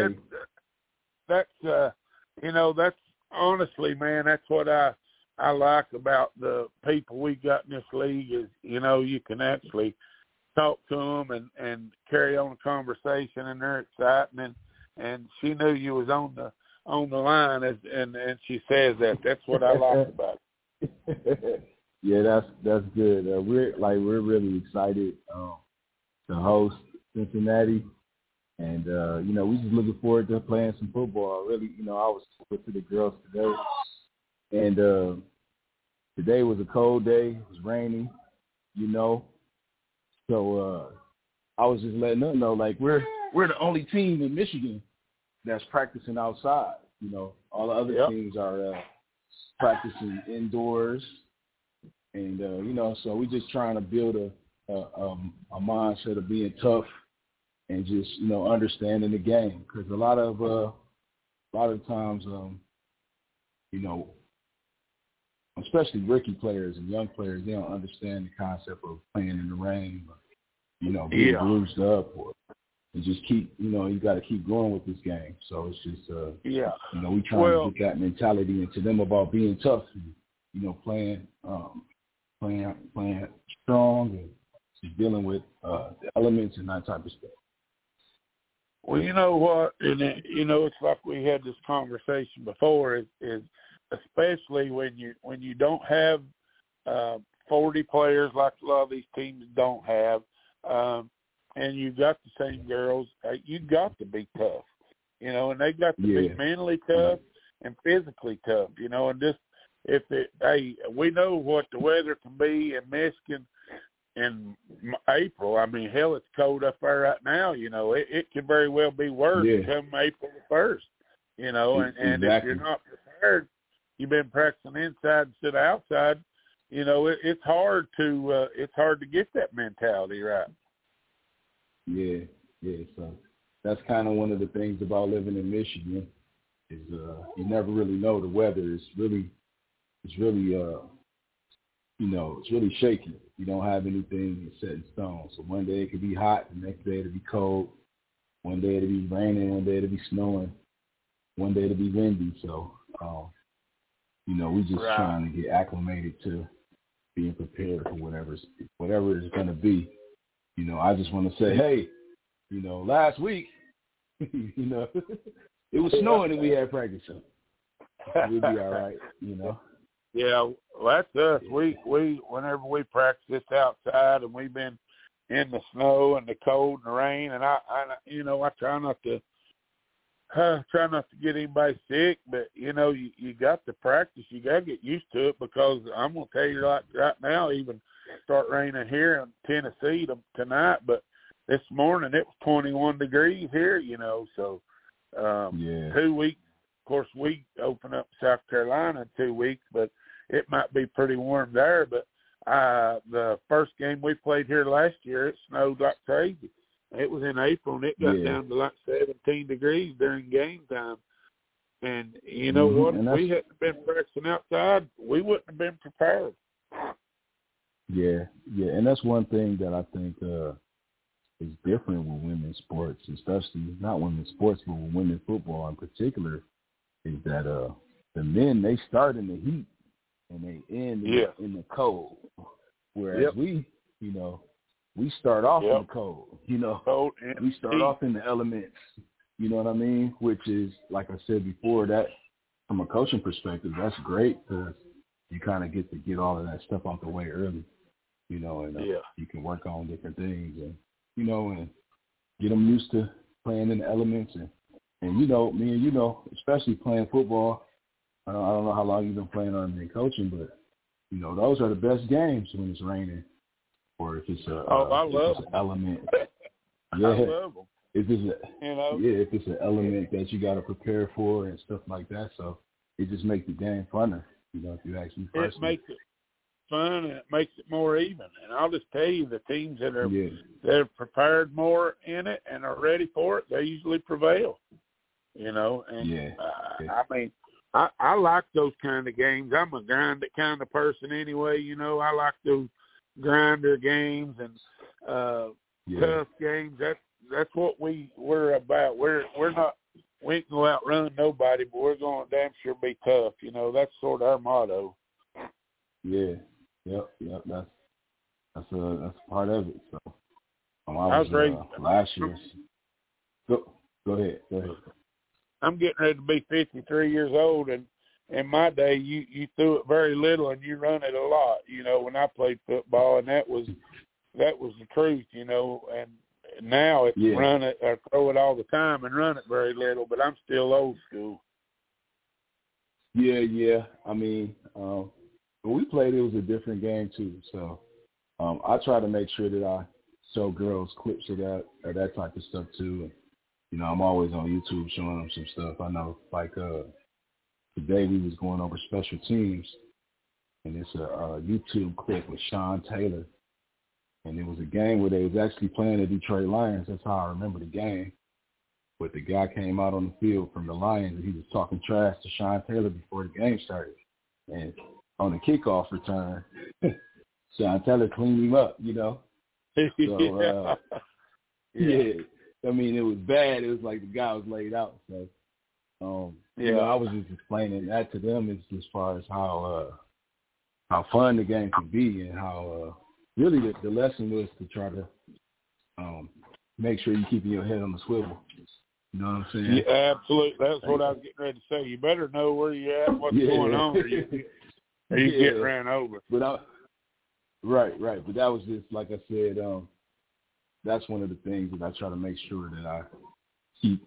That's honestly, man. That's what I like about the people we got in this league is you can actually talk to them and carry on a conversation, and they're exciting. And she knew you was on the line, and she says that. That's what I like about it. Yeah, that's good. We're really excited to host Cincinnati, and we just looking forward to playing some football. Really, I was with the girls today, and today was a cold day. It was rainy, so I was just letting them know we're the only team in Michigan that's practicing outside. All the other teams are practicing indoors, and so we're just trying to build a mindset of being tough and just understanding the game, because a lot of times especially rookie players and young players, they don't understand the concept of playing in the rain, or, being bruised up, or and just keep, you got to keep going with this game. So it's just, we trying to get that mentality into them about being tough, and, playing strong, and just dealing with the elements and that type of stuff. Well, you know what, and it's like we had this conversation before. Is especially when you don't have 40 players like a lot of these teams don't have. And you got the same girls, you got to be tough, and they got to be mentally tough and physically tough, and just we know what the weather can be in Michigan in April. I mean, hell, it's cold up there right now, it could very well be worse come April the 1st, and if you're not prepared, you've been practicing inside instead of outside, it's hard to get that mentality right. Yeah. So that's kind of one of the things about living in Michigan is you never really know the weather. It's really shaky. You don't have anything set in stone. So one day it could be hot, the next day it'll be cold. One day it'll be raining, one day it'll be snowing, one day it'll be windy. So we just trying to get acclimated to being prepared for whatever it's going to be. I just want to say, hey, last week, it was snowing and we had practice. So we'll be all right, Yeah, well, that's us. We whenever we practice this outside, and we've been in the snow and the cold and the rain, and I try not to get anybody sick, but you got to practice. You got to get used to it, because I'm gonna tell you right now, even start raining here in Tennessee tonight, but this morning it was 21 degrees here, you know, so 2 weeks. Of course, we open up South Carolina in 2 weeks, but it might be pretty warm there. But the first game we played here last year, it snowed like crazy. It was in April, and it got down to like 17 degrees during game time. And you know what? If we hadn't been practicing outside, we wouldn't have been prepared. Yeah, and that's one thing that I think is different with women's sports, especially not women's sports, but with women's football in particular, is that the men, they start in the heat and they end in the cold, whereas we, you know, we start off in the cold, you know, we start off in the elements, you know what I mean, which is, like I said before, that from a coaching perspective, that's great because you kind of get all of that stuff out the way early, you know, and you can work on different things and, you know, and get them used to playing in the elements. And you know, me and you know, especially playing football, I don't know how long you've been playing on and coaching, but, you know, those are the best games when it's raining or if it's an element. I love them. If it's an element that you got to prepare for and stuff like that. So it just makes the game funner, you know, if you actually personally. It makes it fun and it makes it more even. And I'll just tell you, the teams that are prepared more in it and are ready for it, they usually prevail. You know, and I mean, I like those kind of games. I'm a grinder kind of person anyway. You know, I like those grinder games and tough games. That's what we're about. We ain't gonna outrun nobody, but we're gonna damn sure be tough. You know, that's sort of our motto. Yeah. Yep. That's a part of it. So I was raised last year. Go ahead. I'm getting ready to be 53 years old, and in my day, you threw it very little and you run it a lot. You know, when I played football, and that was the truth. You know, and now it's run it or throw it all the time and run it very little. But I'm still old school. Yeah. I mean, when we played, it was a different game too. So I try to make sure that I show girls clips of that type of stuff too. And, you know, I'm always on YouTube showing them some stuff. I know, like today we was going over special teams, and it's a YouTube clip with Sean Taylor, and it was a game where they was actually playing the Detroit Lions. That's how I remember the game. But the guy came out on the field from the Lions, and he was talking trash to Sean Taylor before the game started. And on the kickoff return, Sean Taylor cleaned him up, you know. So, I mean, it was bad. It was like the guy was laid out. So, you know, I was just explaining that to them as far as how fun the game can be and how really the lesson was to try to make sure you're keeping your head on the swivel. You know what I'm saying? Yeah, absolutely. That's what I was getting ready to say. You better know where you're at, what's going on, or you get ran over. But right. But that was just, like I said, that's one of the things that I try to make sure that I keep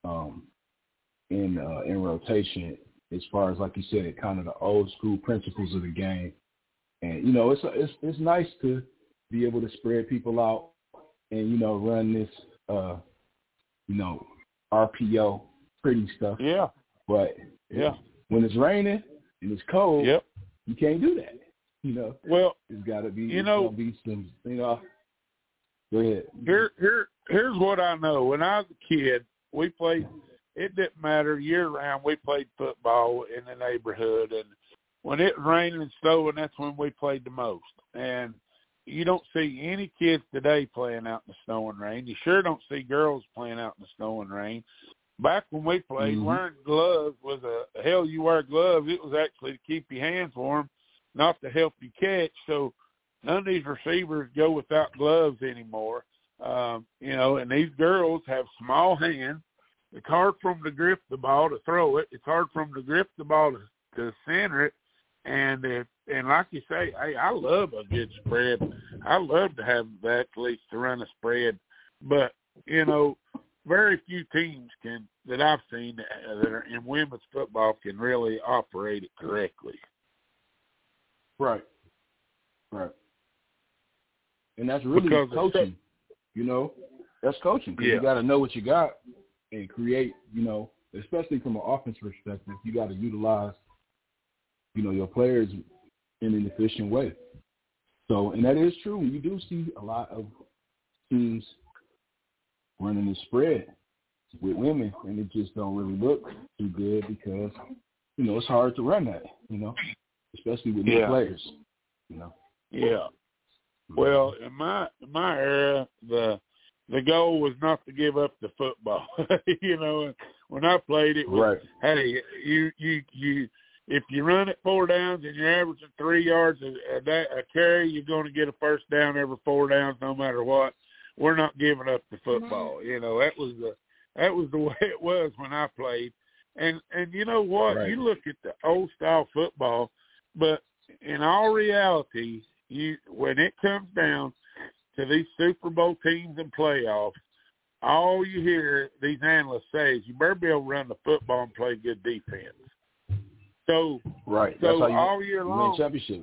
in rotation as far as, like you said, kind of the old school principles of the game. And, you know, it's nice to be able to spread people out and, you know, run this, you know, RPO pretty stuff. Yeah. But when it's raining and it's cold, you can't do that. You know, well, it's got to be, be some, you know. Go ahead. Here's what I know. When I was a kid, we played. It didn't matter year round. We played football in the neighborhood, and when it was raining and snowing, that's when we played the most. And you don't see any kids today playing out in the snow and rain. You sure don't see girls playing out in the snow and rain. Back when we played, wearing gloves was hell. You wear gloves, it was actually to keep your hands warm, not to help you catch. So none of these receivers go without gloves anymore. You know, and these girls have small hands. It's hard for them to grip the ball to throw it. It's hard for them to grip the ball to center it. And like you say, hey, I love a good spread. I love to have the athletes to run a spread. But, you know, very few teams that I've seen that are in women's football can really operate it correctly. Right. And that's really coaching. You know, that's coaching. Because you got to know what you got and create, you know, especially from an offense perspective, you got to utilize, you know, your players in an efficient way. So, and that is true. You do see a lot of teams running the spread with women, and it just don't really look too good because, you know, it's hard to run that, you know, especially with new players, you know. Yeah. Well, in my era, the goal was not to give up the football. You know, when I played, it was, hey, you if you run it 4 downs and you're averaging 3 yards a carry, you're going to get a first down every 4 downs, no matter what. We're not giving up the football. You know, that was the way it was when I played. And you know what? Right. You look at the old style football, but in all reality, when it comes down to these Super Bowl teams and playoffs, all you hear these analysts say is you better be able to run the football and play good defense. So That's so how you all year long,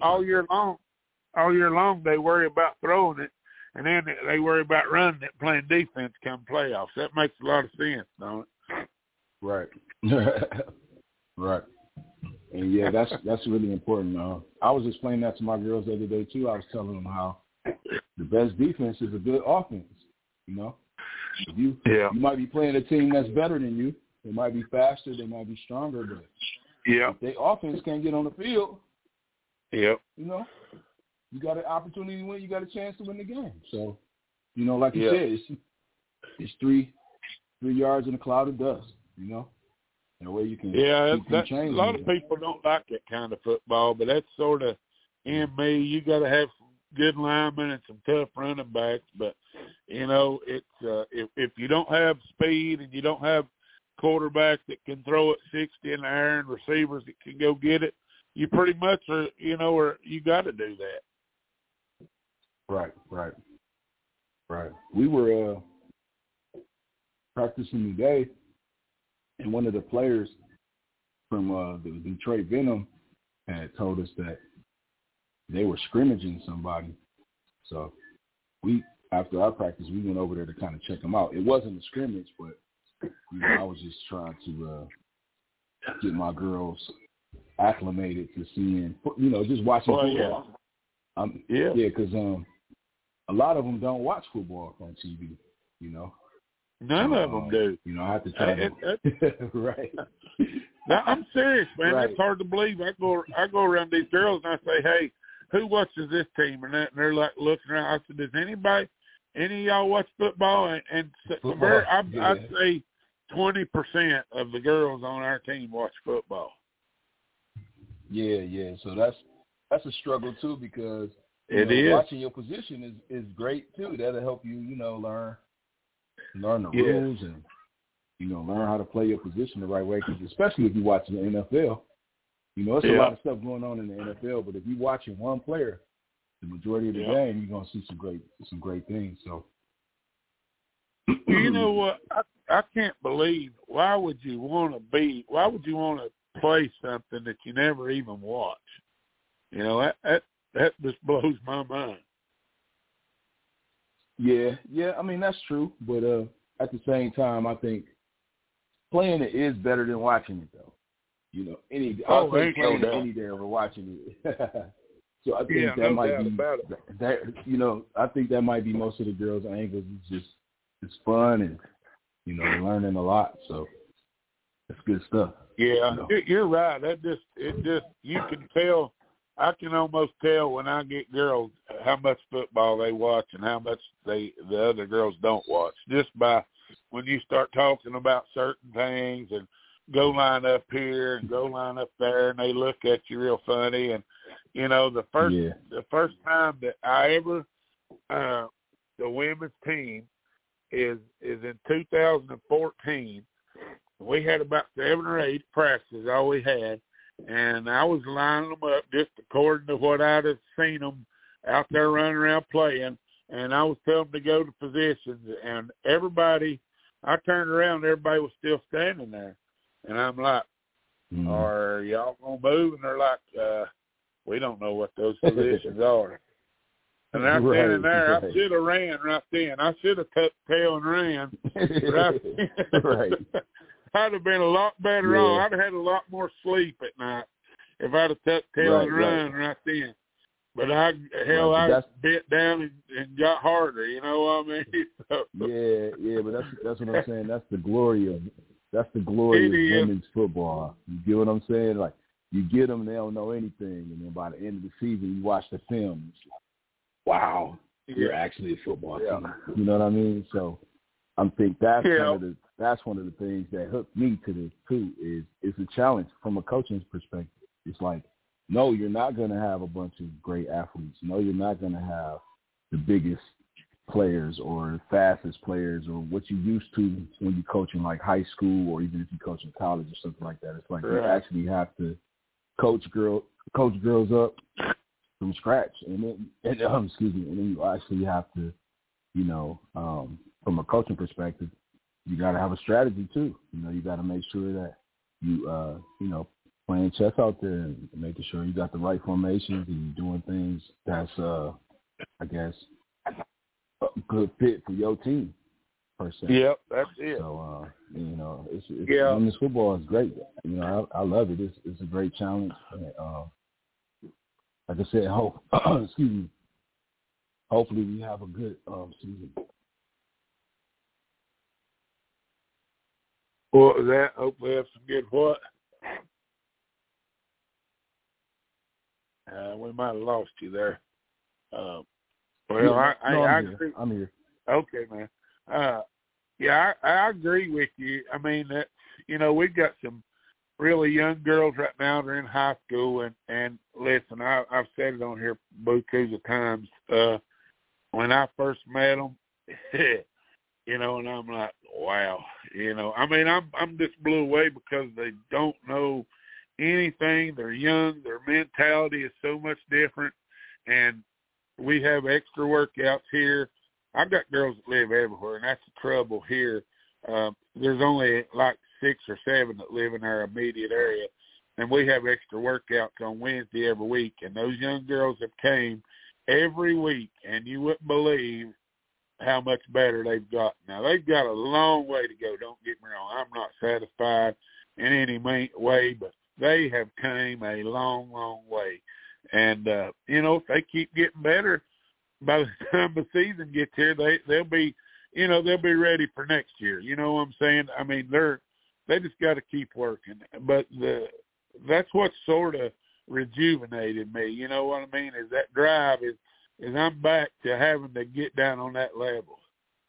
they worry about throwing it, and then they worry about running it, playing defense come playoffs. That makes a lot of sense, don't it? Right. Right. And yeah, that's really important. I was explaining that to my girls the other day too. I was telling them how the best defense is a good offense. You know, you might be playing a team that's better than you. They might be faster. They might be stronger, but if their offense can't get on the field, you know, you got an opportunity to win. You got a chance to win the game. So, you know, like you said, it's 3 yards in a cloud of dust. You know. And where you can a lot of people don't like that kind of football, but that's sort of in me. You got to have some good linemen and some tough running backs, but you know, it's if you don't have speed and you don't have quarterbacks that can throw it 60 in the air and receivers that can go get it, you pretty much are, you know, or you got to do that. Right. We were practicing today. And one of the players from the Detroit Venom had told us that they were scrimmaging somebody. So after our practice, we went over there to kind of check them out. It wasn't a scrimmage, but you know, I was just trying to get my girls acclimated to seeing, you know, just watching football. Because a lot of them don't watch football on TV, you know. None of them do. You know, I have to try to. Right. Now, I'm serious, man. Right. It's hard to believe. I go around these girls and I say, hey, who watches this team? And they're like looking around. I said, does any of y'all watch football? And I'd say 20% of the girls on our team watch football. Yeah. So that's a struggle, too, because watching your position is great, too. That'll help you, you know, learn the rules and, you know, learn how to play your position the right way. Because especially if you're watching the NFL, you know, there's a lot of stuff going on in the NFL. But if you're watching one player the majority of the game, you're gonna see some great things. So, you know what? I can't believe why would you want to play something that you never even watch? You know, that just blows my mind. Yeah. I mean, that's true, but at the same time, I think playing it is better than watching it, though. You know, I'll take playing it any day over watching it. So I think that might be that. You know, I think that might be most of the girls' angles. It's fun and, you know, they're learning a lot. So it's good stuff. Yeah, you know? You're right. You can tell. I can almost tell when I get girls how much football they watch and how much the other girls don't watch, just by when you start talking about certain things and go line up here and go line up there, and they look at you real funny. And you know, the first time that I ever the women's team is in 2014. We had about 7 or 8 practices, all we had. And I was lining them up just according to what I'd have seen them out there running around playing. And I was telling them to go to positions. And I turned around, everybody was still standing there. And I'm like, are y'all going to move? And they're like, we don't know what those positions are. And right then and there, I should have ran right then. I should have tucked tail and ran right then. Right. I'd have been a lot better off. I'd have had a lot more sleep at night if I'd have tucked tail and run right then. But I bit down and got harder, you know what I mean? So, but that's what I'm saying. That's the glory of women's football. You get what I'm saying? Like, you get them, they don't know anything, and then by the end of the season, you watch the film, it's like, wow, you're actually a football team. You know what I mean? So I think that's one of the things that hooked me to this too. Is it's a challenge from a coaching's perspective. It's like, no, you're not going to have a bunch of great athletes. No, you're not going to have the biggest players or the fastest players or what you used to when you coach in like high school or even if you coach in college or something like that. It's like you actually have to coach girls up from scratch, and then and then you actually have to, you know, from a coaching perspective, you got to have a strategy too. You know, you got to make sure that you, you know, playing chess out there and making sure you got the right formations and doing things that's, I guess, a good fit for your team per se. Yep, that's it. So, you know, women's football is great. You know, I love it. It's a great challenge. And, like I said, hopefully we have a good season. What was that? Hopefully have some good what? We might have lost you there. I agree. I'm here. Okay, man. I agree with you. I mean, that, you know, we've got some really young girls right now that are in high school, and listen, I've said it on here bukus of times. When I first met them, you know, and I'm like, wow, you know, I mean, I'm just blew away because they don't know anything. They're young. Their mentality is so much different, and we have extra workouts here. I've got girls that live everywhere, and that's the trouble here. There's only like 6 or 7 that live in our immediate area, and we have extra workouts on Wednesday every week. And those young girls have came every week, and you wouldn't believe how much better they've got. Now, they've got a long way to go, don't get me wrong. I'm not satisfied in any way, but they have came a long, long way. And, you know, if they keep getting better, by the time the season gets here, they'll be ready for next year. You know what I'm saying? I mean, they just got to keep working. But that's what sort of rejuvenated me. You know what I mean? Is that drive is I'm back to having to get down on that level.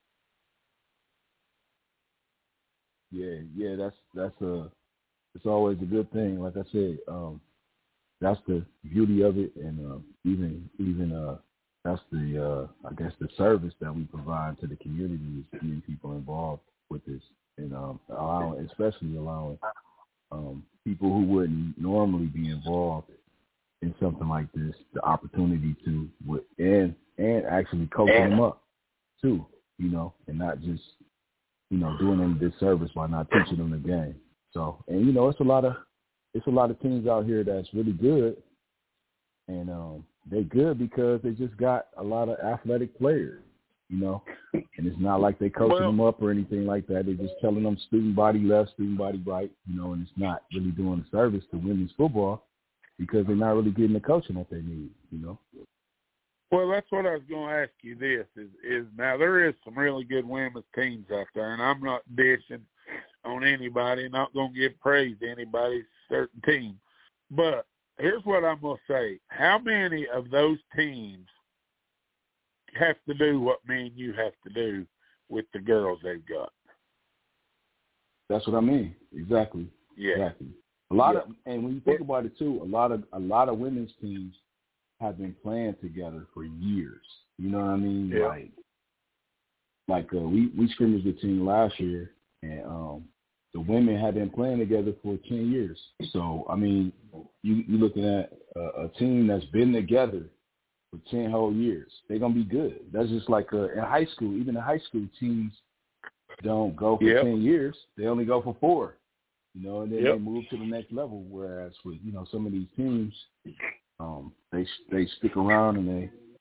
Yeah, that's it's always a good thing. Like I said, that's the beauty of it, and even that's the I guess the service that we provide to the community is getting people involved with this, and especially allowing people who wouldn't normally be involved in something like this the opportunity to, and actually coaching them up too, you know, and not just, you know, doing them a disservice by not teaching them the game. So, and you know, it's a lot of teams out here that's really good, and they're good because they just got a lot of athletic players, you know, and it's not like they coaching them up or anything like that. They're just telling them student body left, student body right, you know, and it's not really doing a service to women's football because they're not really getting the coaching that they need, you know. Well, that's what I was going to ask you. This is now there is some really good women's teams out there, and I'm not dishing on anybody, not going to give praise to anybody's certain team. But here's what I'm going to say. How many of those teams have to do what me and you have to do with the girls they've got? That's what I mean. Exactly. Yeah. Exactly. A lot of, and when you think about it too, a lot of women's teams have been playing together for years. You know what I mean? Yeah. Like we scrimmaged the team last year, and the women had been playing together for 10 years. So I mean, you're looking at a team that's been together for 10 whole years. They're gonna be good. That's just like in high school. Even the high school teams don't go for 10 years. They only go for 4. You know, and then they move to the next level. Whereas with, you know, some of these teams, they stick around and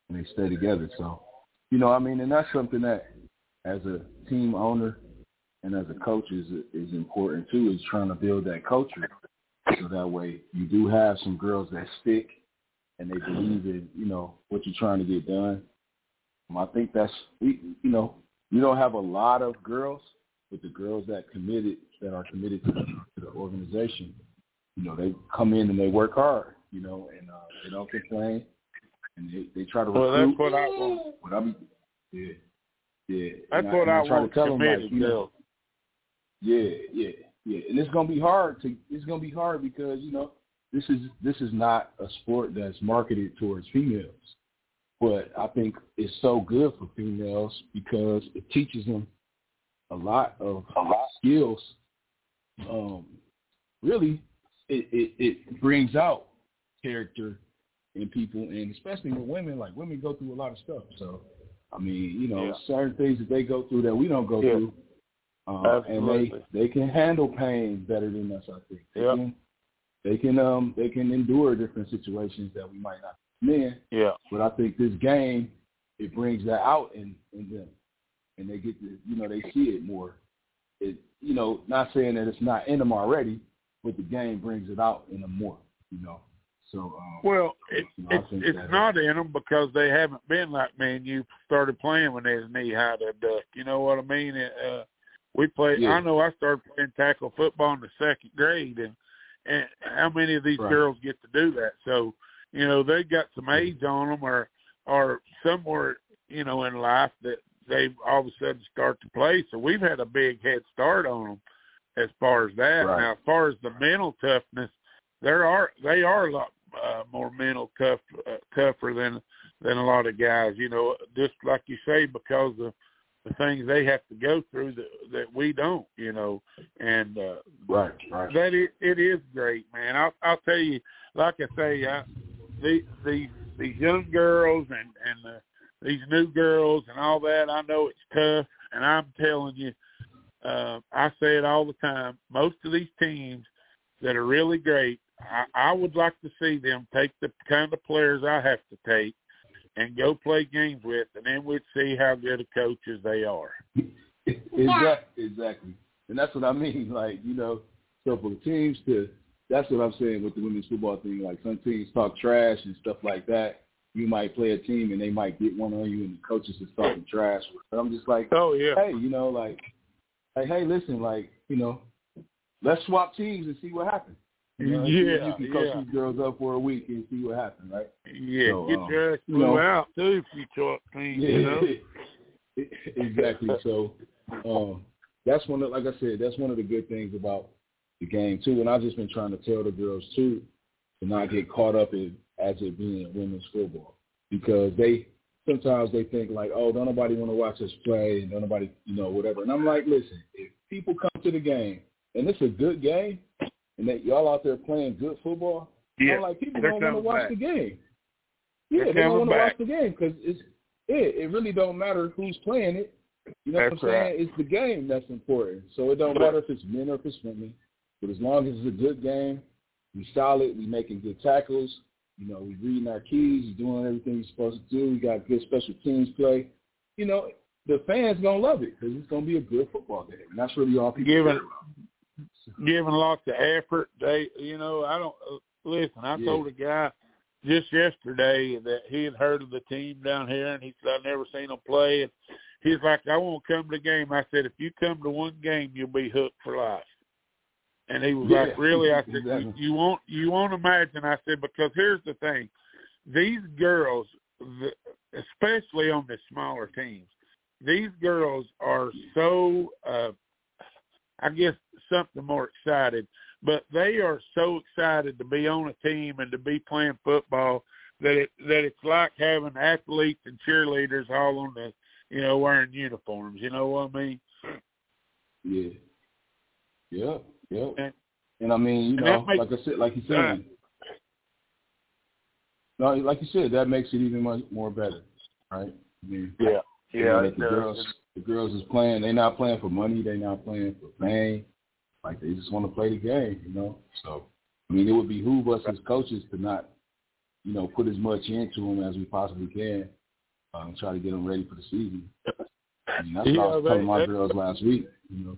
and they stay together. So, you know, I mean, and that's something that as a team owner and as a coach is important too, is trying to build that culture. So that way you do have some girls that stick and they believe in, you know, what you're trying to get done. I think that's, you know, you don't have a lot of girls, but the girls that are committed to the organization, you know, they come in and they work hard, you know, and they don't complain, and they try to recruit. Well, that's what I want. That's what I want. To tell them, like, you know, yeah. And it's gonna be hard because, you know, this is not a sport that's marketed towards females. But I think it's so good for females because it teaches them a lot of skills. Really, it brings out character in people, and especially with women. Like, women go through a lot of stuff. So, I mean, you know, certain things that they go through that we don't go through. And they can handle pain better than us, I think. They can endure different situations that we might not men. Yeah. But I think this game, it brings that out in them, and they get to, you know, they see it more. It, you know, not saying that it's not in them already, but the game brings it out in them more, you know. So it's not in them because they haven't been like me and you started playing when they was knee high to duck. You know what I mean? We played. Yeah. I know I started playing tackle football in the second grade, and how many of these girls get to do that? So, you know, they got some age on them or somewhere, you know, in life that they all of a sudden start to play. So we've had a big head start on them as far as that. Right. Now, as far as the mental toughness, they are a lot more mental tougher than a lot of guys, you know, just like you say, because of the things they have to go through that we don't, you know, and that it is great, man. I'll tell you, like I say, these young girls and these new girls and all that, I know it's tough, and I'm telling you, I say it all the time, most of these teams that are really great, I would like to see them take the kind of players I have to take and go play games with, and then we'd see how good of coaches they are. Exactly. And that's what I mean. Like, you know, so for the teams that's what I'm saying with the women's football thing. Like, some teams talk trash and stuff like that. You might play a team and they might get one on you and the coaches is talking trash. But I'm just like, hey, you know, like, hey, listen, like, you know, let's swap teams and see what happens. You know, you can coach these girls up for a week and see what happens, right? Yeah, so, get your ass blew out, too, if you talk teams, you know? Exactly. So that's one of, like I said, that's one of the good things about the game, too. And I've just been trying to tell the girls, too, to not get caught up as it being women's football. Because sometimes they think like, oh, don't nobody want to watch us play and don't nobody, you know, whatever. And I'm like, listen, if people come to the game and it's a good game, and that y'all out there playing good football, I'm like, people don't want to watch the game. Yeah, they don't want to watch the game because it really don't matter who's playing it. You know what I'm saying? It's the game that's important. So it don't matter if it's men or if it's women. But as long as it's a good game, we solid, we making good tackles, you know, we reading our keys, we doing everything we're supposed to do, we got good special teams play. You know, the fans going to love it because it's going to be a good football game. And that's really all people care about. Giving lots of effort. They, you know, I don't listen. I told a guy just yesterday that he had heard of the team down here, and he said I've never seen them play. And he's like, I won't come to the game. I said, if you come to one game, you'll be hooked for life. And he was like, really? I said, exactly. you won't imagine. I said, because here's the thing, these girls, especially on the smaller teams, these girls are so, I guess, something more excited, but they are so excited to be on a team and to be playing football that it's like having athletes and cheerleaders all on the, you know, wearing uniforms. You know what I mean? Yeah. And I mean, you know, like I said, like you said, like you said, that makes it even much more better, right? I mean, the girls is playing. They're not playing for money. They're not playing for fame. Like, they just want to play the game, you know. So, I mean, it would behoove us as coaches to not put as much into them as we possibly can and try to get them ready for the season. I mean, that's what I was telling my girls last week.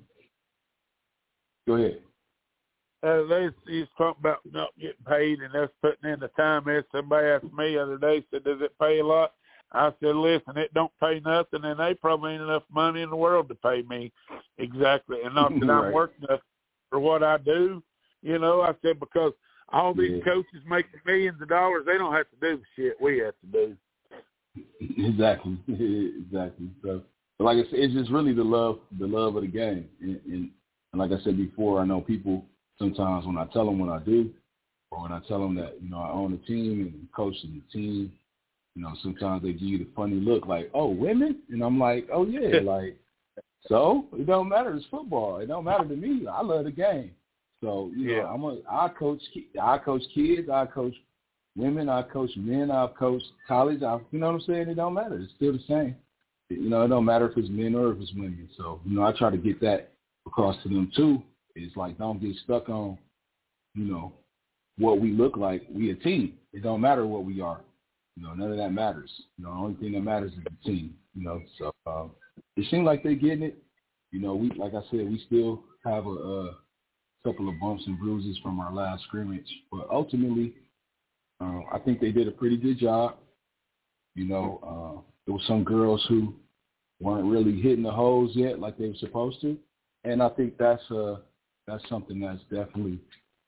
Go ahead. They used to talk about not getting paid and us putting in the time. Somebody asked me the other day, said, does it pay a lot? I said, listen, it don't pay nothing, and they probably ain't enough money in the world to pay me exactly. And not that right. I'm working for what I do. I said, because all these coaches making millions of dollars, they don't have to do the shit we have to do. Exactly. So, like I said, it's just really the love of the game. And like I said before, I know people sometimes when I tell them what I do, or when I tell them that, I own a team and coaching the team, sometimes they give you the funny look like, oh, women? And I'm like, oh, yeah, like, so it don't matter. It's football. It don't matter to me. I love the game. So, I coach kids. I coach women. I coach men. I coach college. You know what I'm saying? It don't matter. It's still the same. It don't matter if it's men or if it's women. So, I try to get that across to them, too. It's like, don't get stuck on, what we look like. We a team. It don't matter what we are. None of that matters. The only thing that matters is the team. So it seems like they're getting it. We, like I said, we still have a couple of bumps and bruises from our last scrimmage, but ultimately, I think they did a pretty good job. There were some girls who weren't really hitting the holes yet like they were supposed to, and I think that's something that's definitely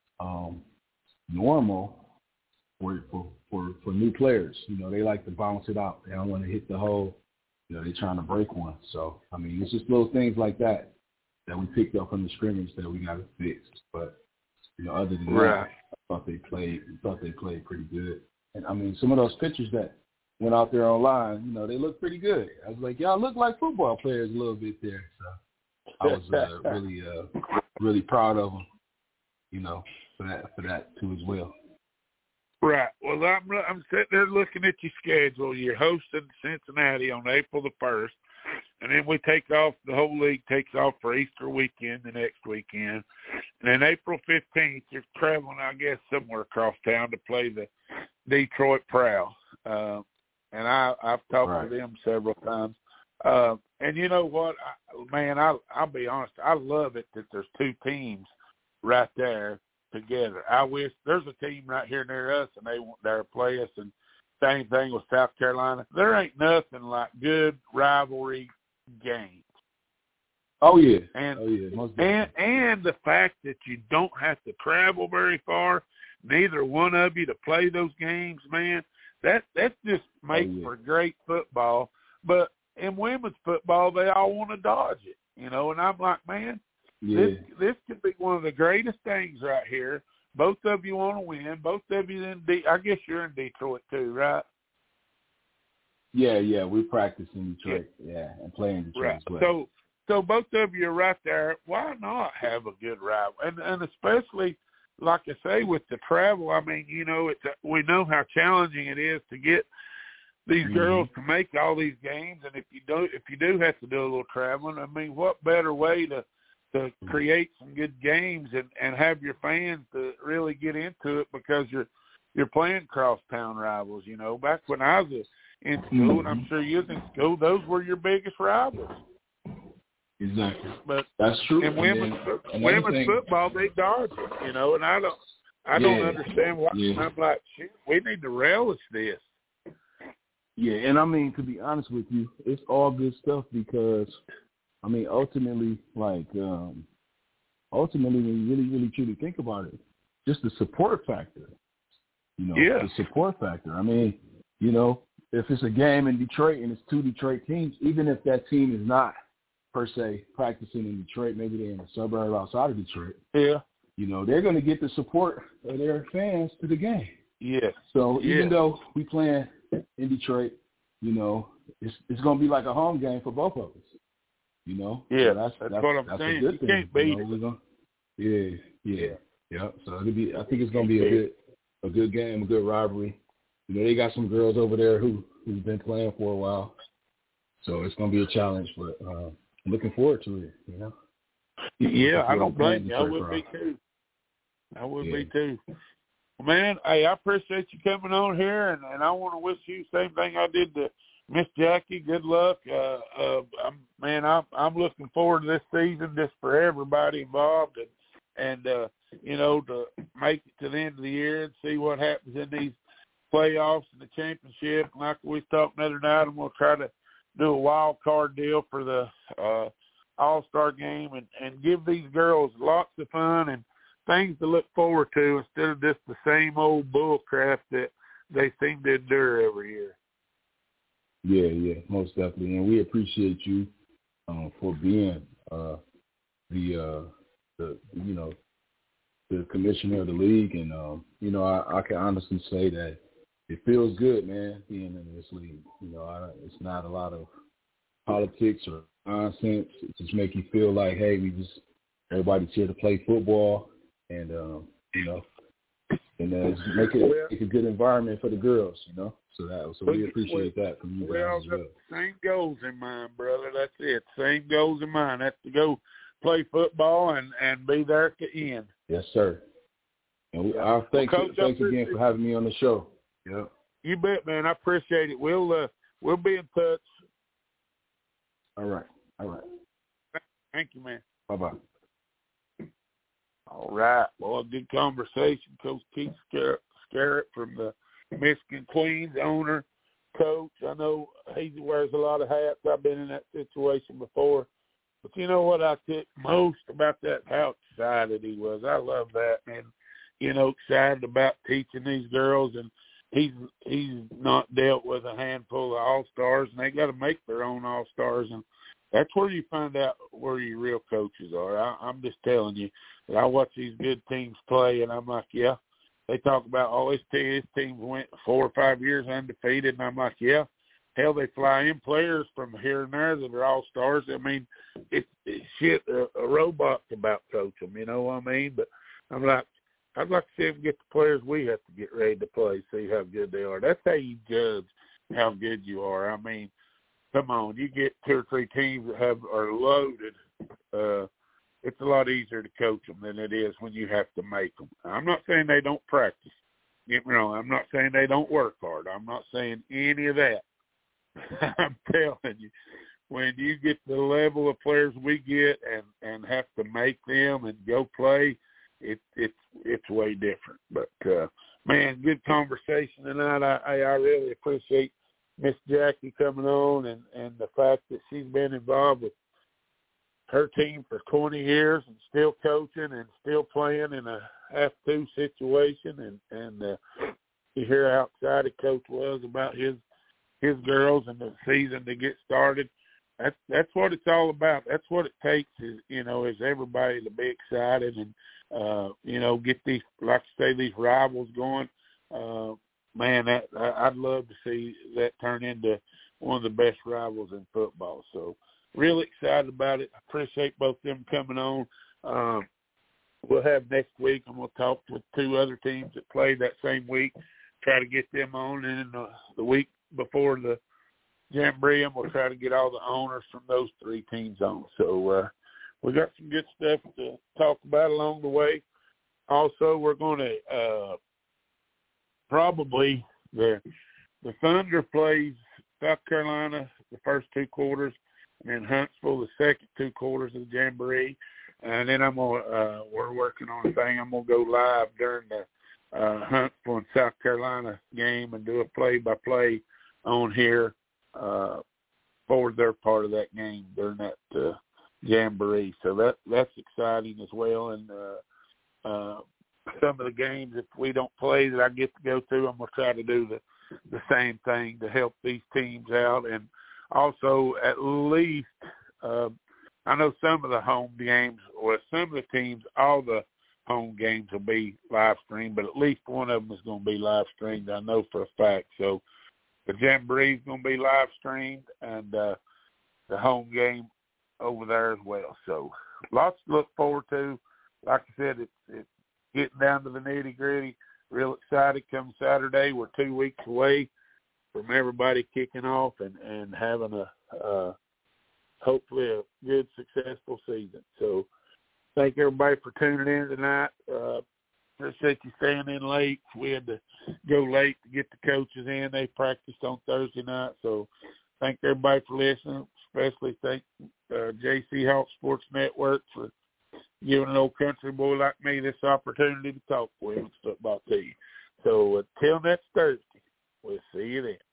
normal for new players. They like to bounce it out. They don't want to hit the hole. They're trying to break one. So, I mean, it's just little things like that we picked up from the scrimmage that we got to fix. But, other than that, I thought they played pretty good. And, I mean, some of those pictures that went out there online, they look pretty good. I was like, y'all look like football players a little bit there. So I was really proud of them, for that too as well. Right. Well, I'm sitting there looking at your schedule. You're hosting Cincinnati on April the 1st, and then we take off, the whole league takes off for Easter weekend the next weekend. And then April 15th, you're traveling, I guess, somewhere across town to play the Detroit Prowl. And I've talked to them several times. And you know what, I'll be honest, I love it that there's two teams right there together. I wish there's a team right here near us and they want there to play us, and same thing with South Carolina. There ain't nothing like good rivalry games. Oh yeah. And the fact that you don't have to travel very far, neither one of you, to play those games, man, that just makes for great football. But in women's football, they all want to dodge it, and I'm like, man, this could be one of the greatest things right here. Both of you want to win. Both of you I guess you're in Detroit too, right? Yeah, we practice in Detroit, and play in Detroit as well. So both of you are right there. Why not have a good rival? And especially, like I say, with the travel, I mean, we know how challenging it is to get these girls to make all these games, and if you do have to do a little traveling, I mean, what better way to create some good games and have your fans to really get into it, because you're playing crosstown rivals. Back when I was in school, and I'm sure you was in school, those were your biggest rivals. Exactly. But that's true. In women's football, they dodge it, and I don't understand why. I'm like, shit, we need to relish this. Yeah, and I mean, to be honest with you, it's all good stuff, because I mean, ultimately, when you really, really, truly think about it, just the support factor, the support factor. I mean, if it's a game in Detroit and it's two Detroit teams, even if that team is not per se practicing in Detroit, maybe they're in a suburb outside of Detroit. Yeah. They're going to get the support of their fans to the game. Yeah. So even though we playing in Detroit, it's going to be like a home game for both of us. Yeah, so that's what I'm saying. You can't beat it. Yeah. So I think it's gonna be a good game, a good rivalry. They got some girls over there who've been playing for a while, so it's gonna be a challenge. But I'm looking forward to it. Yeah, I don't blame you. I would be too. Man, hey, I appreciate you coming on here, and I want to wish you the same thing I did to Miss Jackie. Good luck. I'm looking forward to this season just for everybody involved, and to make it to the end of the year and see what happens in these playoffs and the championship. And like we talked the other night, I'm going to try to do a wild card deal for the All-Star game and give these girls lots of fun and things to look forward to instead of just the same old bull crap that they seem to endure every year. Yeah, most definitely. And we appreciate you for being the commissioner of the league. And, I can honestly say that it feels good, man, being in this league. It's not a lot of politics or nonsense. It just make you feel like, hey, everybody's here to play football, and just make it a good environment for the girls, So we appreciate that from you guys as well. Same goals in mind, brother. That's it. Same goals in mind. That's to go play football and be there at the end. Yes, sir. And thanks again for having me on the show. Yeah. You bet, man. I appreciate it. We'll be in touch. All right. Thank you, man. Bye-bye. All right. Well, a good conversation. Coach Keith Scarrett from the Michigan Queens, owner, coach. I know he wears a lot of hats. I've been in that situation before. But you know what I took most about that, how excited he was. I love that. And, excited about teaching these girls. And he's not dealt with a handful of all-stars, and they got to make their own all-stars. And that's where you find out where your real coaches are. I'm just telling you. I watch these good teams play, and I'm like, yeah. They talk about, his teams went 4 or 5 years undefeated, and I'm like, yeah. Hell, they fly in players from here and there that are all-stars. I mean, it's shit, a robot can about coach them, you know what I mean? But I'm like, I'd like to see them get the players we have to get ready to play, see how good they are. That's how you judge how good you are. I mean, come on, you get 2 or 3 teams that are loaded. It's a lot easier to coach them than it is when you have to make them. I'm not saying they don't practice. Get me wrong. I'm not saying they don't work hard. I'm not saying any of that. I'm telling you, when you get the level of players we get and have to make them and go play, it's way different. But man, good conversation tonight. I really appreciate Miss Jackie coming on and the fact that she's been involved with her team for 20 years and still coaching and still playing in a have-to situation. And you hear how excited Coach was about his girls and the season to get started. That's what it's all about. That's what it takes is everybody to be excited and, get these, like you say, these rivals going. Man, I'd love to see that turn into one of the best rivals in football. So really excited about it. I appreciate both of them coming on. We'll have next week, and we'll talk with 2 other teams that played that same week, try to get them on. And the week before the Jamboree, we'll try to get all the owners from those 3 teams on. So we got some good stuff to talk about along the way. Also, we're going to probably the Thunder plays South Carolina the first 2 quarters, and then Huntsville the second 2 quarters of the Jamboree. And then we're working on a thing. I'm going to go live during the Huntsville and South Carolina game and do a play-by-play on here for their part of that game during that Jamboree. So that's exciting as well. And some of the games, if we don't play, that I get to go to, I'm going to try to do the same thing to help these teams out. And also, at least, I know some of the home games, or some of the teams, all the home games will be live streamed, but at least one of them is going to be live streamed, I know for a fact. So the Jamboree is going to be live streamed, and the home game over there as well. So lots to look forward to. Like I said, it's getting down to the nitty-gritty. Real excited come Saturday. We're 2 weeks away from everybody kicking off and having a hopefully a good, successful season. So thank everybody for tuning in tonight. Appreciate you staying in late. We had to go late to get the coaches in. They practiced on Thursday night. So thank everybody for listening, especially thank JC Hawk Sports Network for giving an old country boy like me this opportunity to talk women's football to you. So until next Thursday, we'll see you then.